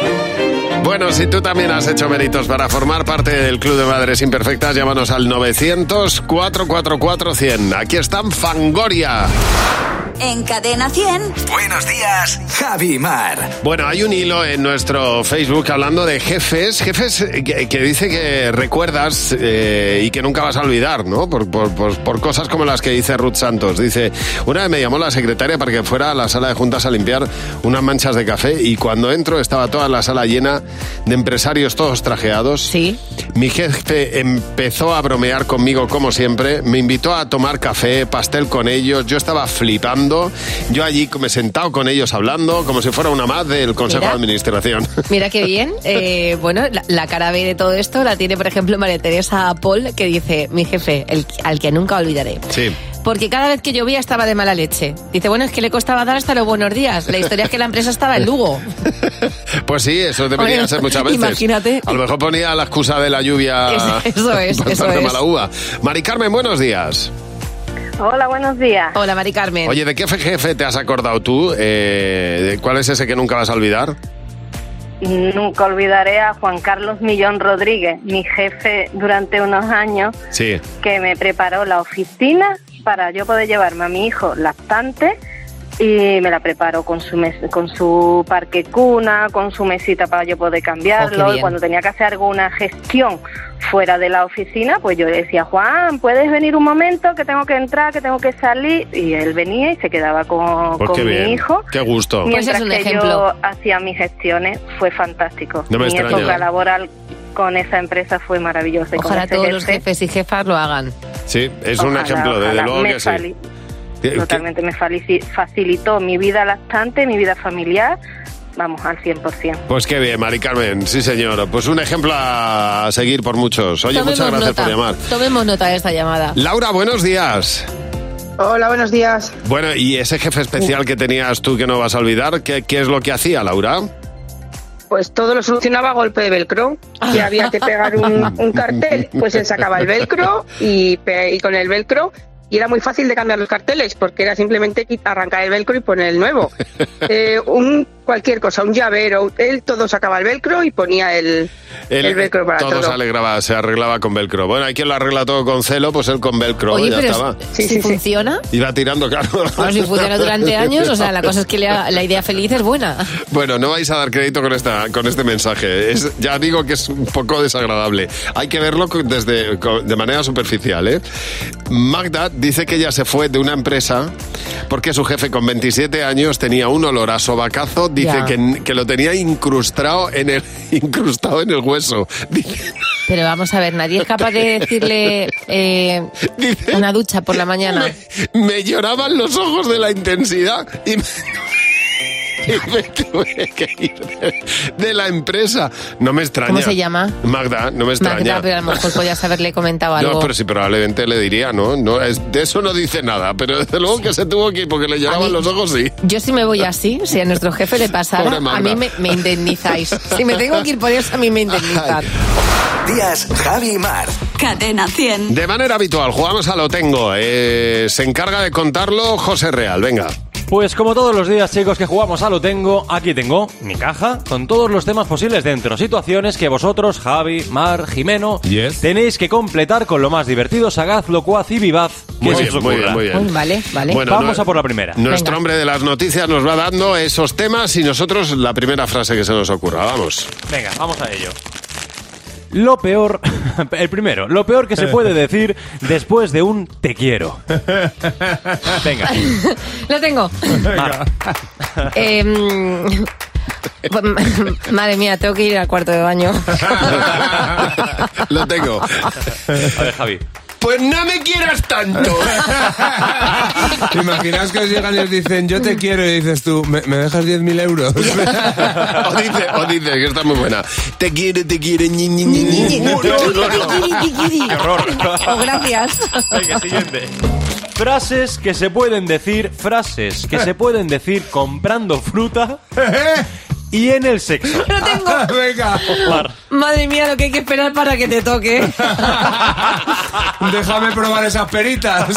[SPEAKER 3] Bueno, si tú también has hecho méritos para formar parte del Club de Madres Imperfectas, llámanos al novecientos, cuatrocientos cuarenta y cuatro, cien. Aquí están Fangoria.
[SPEAKER 1] En Cadena cien.
[SPEAKER 2] Buenos días, Javi y Mar.
[SPEAKER 3] Bueno, hay un hilo en nuestro Facebook hablando de jefes, jefes que, que dice que recuerdas eh, y que nunca vas a olvidar, ¿no? Por, por, por, por cosas como las que dice Ruth Santos. Dice, una vez me llamó la secretaria para que fuera a la sala de juntas a limpiar unas manchas de café y cuando entro estaba toda la sala llena de empresarios todos trajeados.
[SPEAKER 4] Sí.
[SPEAKER 3] Mi jefe empezó a bromear conmigo como siempre, me invitó a tomar café, pastel con ellos, yo estaba flipando. Yo allí me he sentado con ellos hablando como si fuera una más del Consejo
[SPEAKER 4] Mira.
[SPEAKER 3] de Administración.
[SPEAKER 4] Mira qué bien. Eh, bueno, la, la cara B de todo esto la tiene, por ejemplo, María Teresa Paul, que dice, mi jefe, el, al que nunca olvidaré.
[SPEAKER 3] Sí.
[SPEAKER 4] Porque cada vez que llovía estaba de mala leche. Dice, bueno, es que le costaba dar hasta los buenos días. La historia es que la empresa estaba en Lugo.
[SPEAKER 3] Pues sí, eso debería
[SPEAKER 4] Oye,
[SPEAKER 3] ser muchas veces.
[SPEAKER 4] imagínate.
[SPEAKER 3] A lo mejor ponía la excusa de la lluvia
[SPEAKER 4] Eso- eso es,
[SPEAKER 3] para
[SPEAKER 4] eso
[SPEAKER 3] estar de
[SPEAKER 4] es.
[SPEAKER 3] mala uva. Mari Carmen, buenos días.
[SPEAKER 7] Hola, buenos días.
[SPEAKER 4] Hola, Mari Carmen.
[SPEAKER 3] Oye, ¿de qué jefe te has acordado tú? Eh, ¿de ¿Cuál es ese que nunca vas a olvidar?
[SPEAKER 7] Nunca olvidaré a Juan Carlos Millón Rodríguez, mi jefe durante unos años,
[SPEAKER 3] Sí.
[SPEAKER 7] que me preparó la oficina para yo poder llevarme a mi hijo lactante y me la preparó con su mes- con su parque cuna, con su mesita para yo poder
[SPEAKER 4] Oh, qué
[SPEAKER 7] cambiarlo.
[SPEAKER 4] bien.
[SPEAKER 7] Y cuando tenía que hacer alguna gestión fuera de la oficina, pues yo le decía, Juan, ¿puedes venir un momento? Que tengo que entrar, que tengo que salir. Y él venía y se quedaba con,
[SPEAKER 3] Pues
[SPEAKER 7] con
[SPEAKER 3] qué
[SPEAKER 7] mi
[SPEAKER 3] bien.
[SPEAKER 7] hijo.
[SPEAKER 3] Qué gusto.
[SPEAKER 4] Pues
[SPEAKER 7] Mientras
[SPEAKER 4] es un
[SPEAKER 7] que
[SPEAKER 4] ejemplo.
[SPEAKER 7] yo hacía mis gestiones, fue fantástico.
[SPEAKER 3] No me
[SPEAKER 7] Mi
[SPEAKER 3] extraña.
[SPEAKER 7] época laboral con esa empresa fue maravillosa. Y con
[SPEAKER 4] Ojalá
[SPEAKER 7] ese
[SPEAKER 4] todos los
[SPEAKER 7] jefe,
[SPEAKER 4] jefes y jefas lo hagan.
[SPEAKER 3] Sí, es un
[SPEAKER 7] ojalá,
[SPEAKER 3] ejemplo, desde
[SPEAKER 7] ojalá.
[SPEAKER 3] luego
[SPEAKER 7] me
[SPEAKER 3] que sí.
[SPEAKER 7] fali-
[SPEAKER 3] ¿Qué- qué-
[SPEAKER 7] Totalmente me falici- facilitó mi vida lactante, mi vida familiar, vamos, al cien por ciento.
[SPEAKER 3] Pues qué bien, Mari Carmen, sí señor. Pues un ejemplo a seguir por muchos. Oye,
[SPEAKER 4] Tomemos
[SPEAKER 3] muchas gracias
[SPEAKER 4] nota.
[SPEAKER 3] por llamar.
[SPEAKER 4] Tomemos nota de esta llamada.
[SPEAKER 3] Laura, buenos días.
[SPEAKER 5] Hola, buenos días.
[SPEAKER 3] Bueno, y ese jefe especial que tenías tú que no vas a olvidar, ¿qué, qué es lo que hacía, Laura?
[SPEAKER 5] Pues todo lo solucionaba a golpe de velcro. Si había que pegar un, un cartel, pues él sacaba el velcro y, pe- y con el velcro. Y era muy fácil de cambiar los carteles, porque era simplemente quit- arrancar el velcro y poner el nuevo. Eh, un cualquier cosa, un llavero, él todo sacaba el velcro y ponía el, El, el velcro para
[SPEAKER 3] todo.
[SPEAKER 5] todo.
[SPEAKER 3] Se, alegraba, se arreglaba con velcro. Bueno, hay quien lo arregla todo con celo, pues él con velcro.
[SPEAKER 4] Oye,
[SPEAKER 3] ya
[SPEAKER 4] pero
[SPEAKER 3] estaba.
[SPEAKER 4] si sí, sí, funciona.
[SPEAKER 3] Iba tirando, claro.
[SPEAKER 4] Bueno, si funciona durante años, o sea, la cosa es que la, la idea feliz es buena.
[SPEAKER 3] Bueno, no vais a dar crédito con esta con este mensaje. Es, ya digo que es un poco desagradable. Hay que verlo desde de manera superficial, ¿eh? Magda dice que ella se fue de una empresa porque su jefe con veintisiete años tenía un olor a sobacazo. Dice que, que lo tenía incrustado en el incrustado en el hueso. Dice,
[SPEAKER 4] pero vamos a ver, nadie es capaz de decirle eh, dice, una ducha por la mañana.
[SPEAKER 3] Me, me lloraban los ojos de la intensidad y me... y me tuve que ir de, de la empresa. No me extraña.
[SPEAKER 4] ¿Cómo se llama?
[SPEAKER 3] Magda, no me extraña.
[SPEAKER 4] Magda, pero a lo mejor podías haberle comentado algo.
[SPEAKER 3] No, pero sí, probablemente le diría, ¿no? no es, de eso no dice nada, pero desde luego que se tuvo que ir porque le lloraban mí, los ojos, sí.
[SPEAKER 4] Yo si me voy así, si a nuestro jefe le pasara, a mí me, me indemnizáis. Si me tengo que ir por eso, a mí me indemnizan.
[SPEAKER 2] Días Javi y Mar.
[SPEAKER 1] Cadena cien.
[SPEAKER 3] De manera habitual, jugamos a Lo Tengo. Eh, se encarga de contarlo José Real, venga.
[SPEAKER 22] Pues como todos los días, chicos, que jugamos a Lo Tengo, aquí tengo mi caja con todos los temas posibles dentro. Situaciones que vosotros, Javi, Mar, Jimeno, yes. tenéis que completar con lo más divertido, sagaz, locuaz y vivaz que
[SPEAKER 3] muy
[SPEAKER 22] se
[SPEAKER 3] bien,
[SPEAKER 22] os
[SPEAKER 3] muy
[SPEAKER 22] ocurra.
[SPEAKER 3] bien, muy bien.
[SPEAKER 4] Uy, vale, vale.
[SPEAKER 22] Bueno, Vamos no, a por la primera.
[SPEAKER 3] Nuestro
[SPEAKER 22] Venga.
[SPEAKER 3] hombre de las noticias nos va dando esos temas y nosotros la primera frase que se nos ocurra. Vamos.
[SPEAKER 22] Venga, vamos a ello. Lo peor, el primero, lo peor que se puede decir después de un te quiero. Venga.
[SPEAKER 4] Lo tengo. eh, madre mía, tengo que ir al cuarto de baño.
[SPEAKER 3] Lo tengo.
[SPEAKER 22] A ver, Javi.
[SPEAKER 3] Pues no me quieras tanto.
[SPEAKER 6] Imaginaos que os llegan y os dicen, yo te quiero, y dices tú, ¿me, me dejas diez mil euros?
[SPEAKER 3] o, dice, o dice, que está muy buena, te quiero, te quiero, ñi, ñi, ñi, ñi.
[SPEAKER 22] No, no, no. ¡Qué horror!
[SPEAKER 4] Oh, gracias.
[SPEAKER 22] Venga, siguiente. Frases que se pueden decir, frases que se pueden decir comprando fruta y en el sexo.
[SPEAKER 4] Lo tengo.
[SPEAKER 6] Venga.
[SPEAKER 22] Mar.
[SPEAKER 4] Madre mía, lo que hay que esperar para que te toque.
[SPEAKER 6] Déjame probar esas peritas.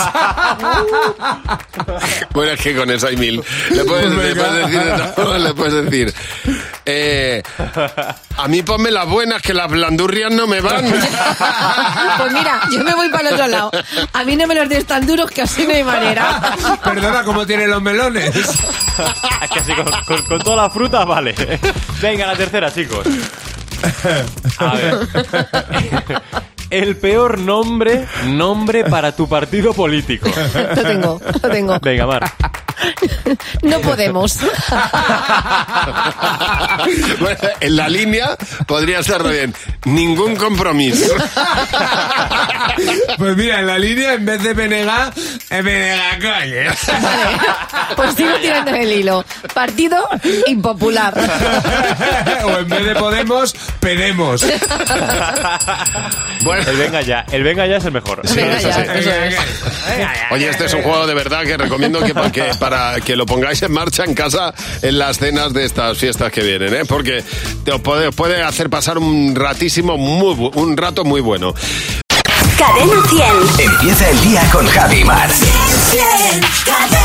[SPEAKER 3] Bueno, es que con eso hay mil. Le puedes, le puedes decir, no, le puedes decir eh, a mí ponme las buenas, que las blandurrias no me van.
[SPEAKER 4] Pues mira, yo me voy para el otro lado. A mí no me los des tan duros que así no hay manera.
[SPEAKER 6] Perdona, ¿cómo tienen los melones?
[SPEAKER 22] Es que así con, con, con toda la fruta, vale. Venga, la tercera, chicos. A ver. El peor nombre, nombre para tu partido político.
[SPEAKER 4] Lo tengo, lo tengo.
[SPEAKER 22] Venga, Mar.
[SPEAKER 4] No podemos.
[SPEAKER 3] Bueno, en la línea podría estar bien. Ningún compromiso.
[SPEAKER 6] Pues mira, en la línea, en vez de Penega, es Penega coño.
[SPEAKER 4] Vale. Pues sigo tirando el hilo. Partido impopular.
[SPEAKER 6] O en vez de Podemos, Pedemos.
[SPEAKER 3] Bueno.
[SPEAKER 22] El venga ya, el venga ya es el mejor.
[SPEAKER 3] Sí,
[SPEAKER 4] venga ya,
[SPEAKER 3] sí.
[SPEAKER 4] eso es.
[SPEAKER 3] Oye, este es un juego de verdad que recomiendo que, que para que lo pongáis en marcha en casa en las cenas de estas fiestas que vienen, ¿eh? Porque te os puede, os puede hacer pasar un ratísimo, muy, bu- un rato muy bueno.
[SPEAKER 1] Cadena cien.
[SPEAKER 2] Empieza el día con Javi y Mar.
[SPEAKER 1] cien, Cadena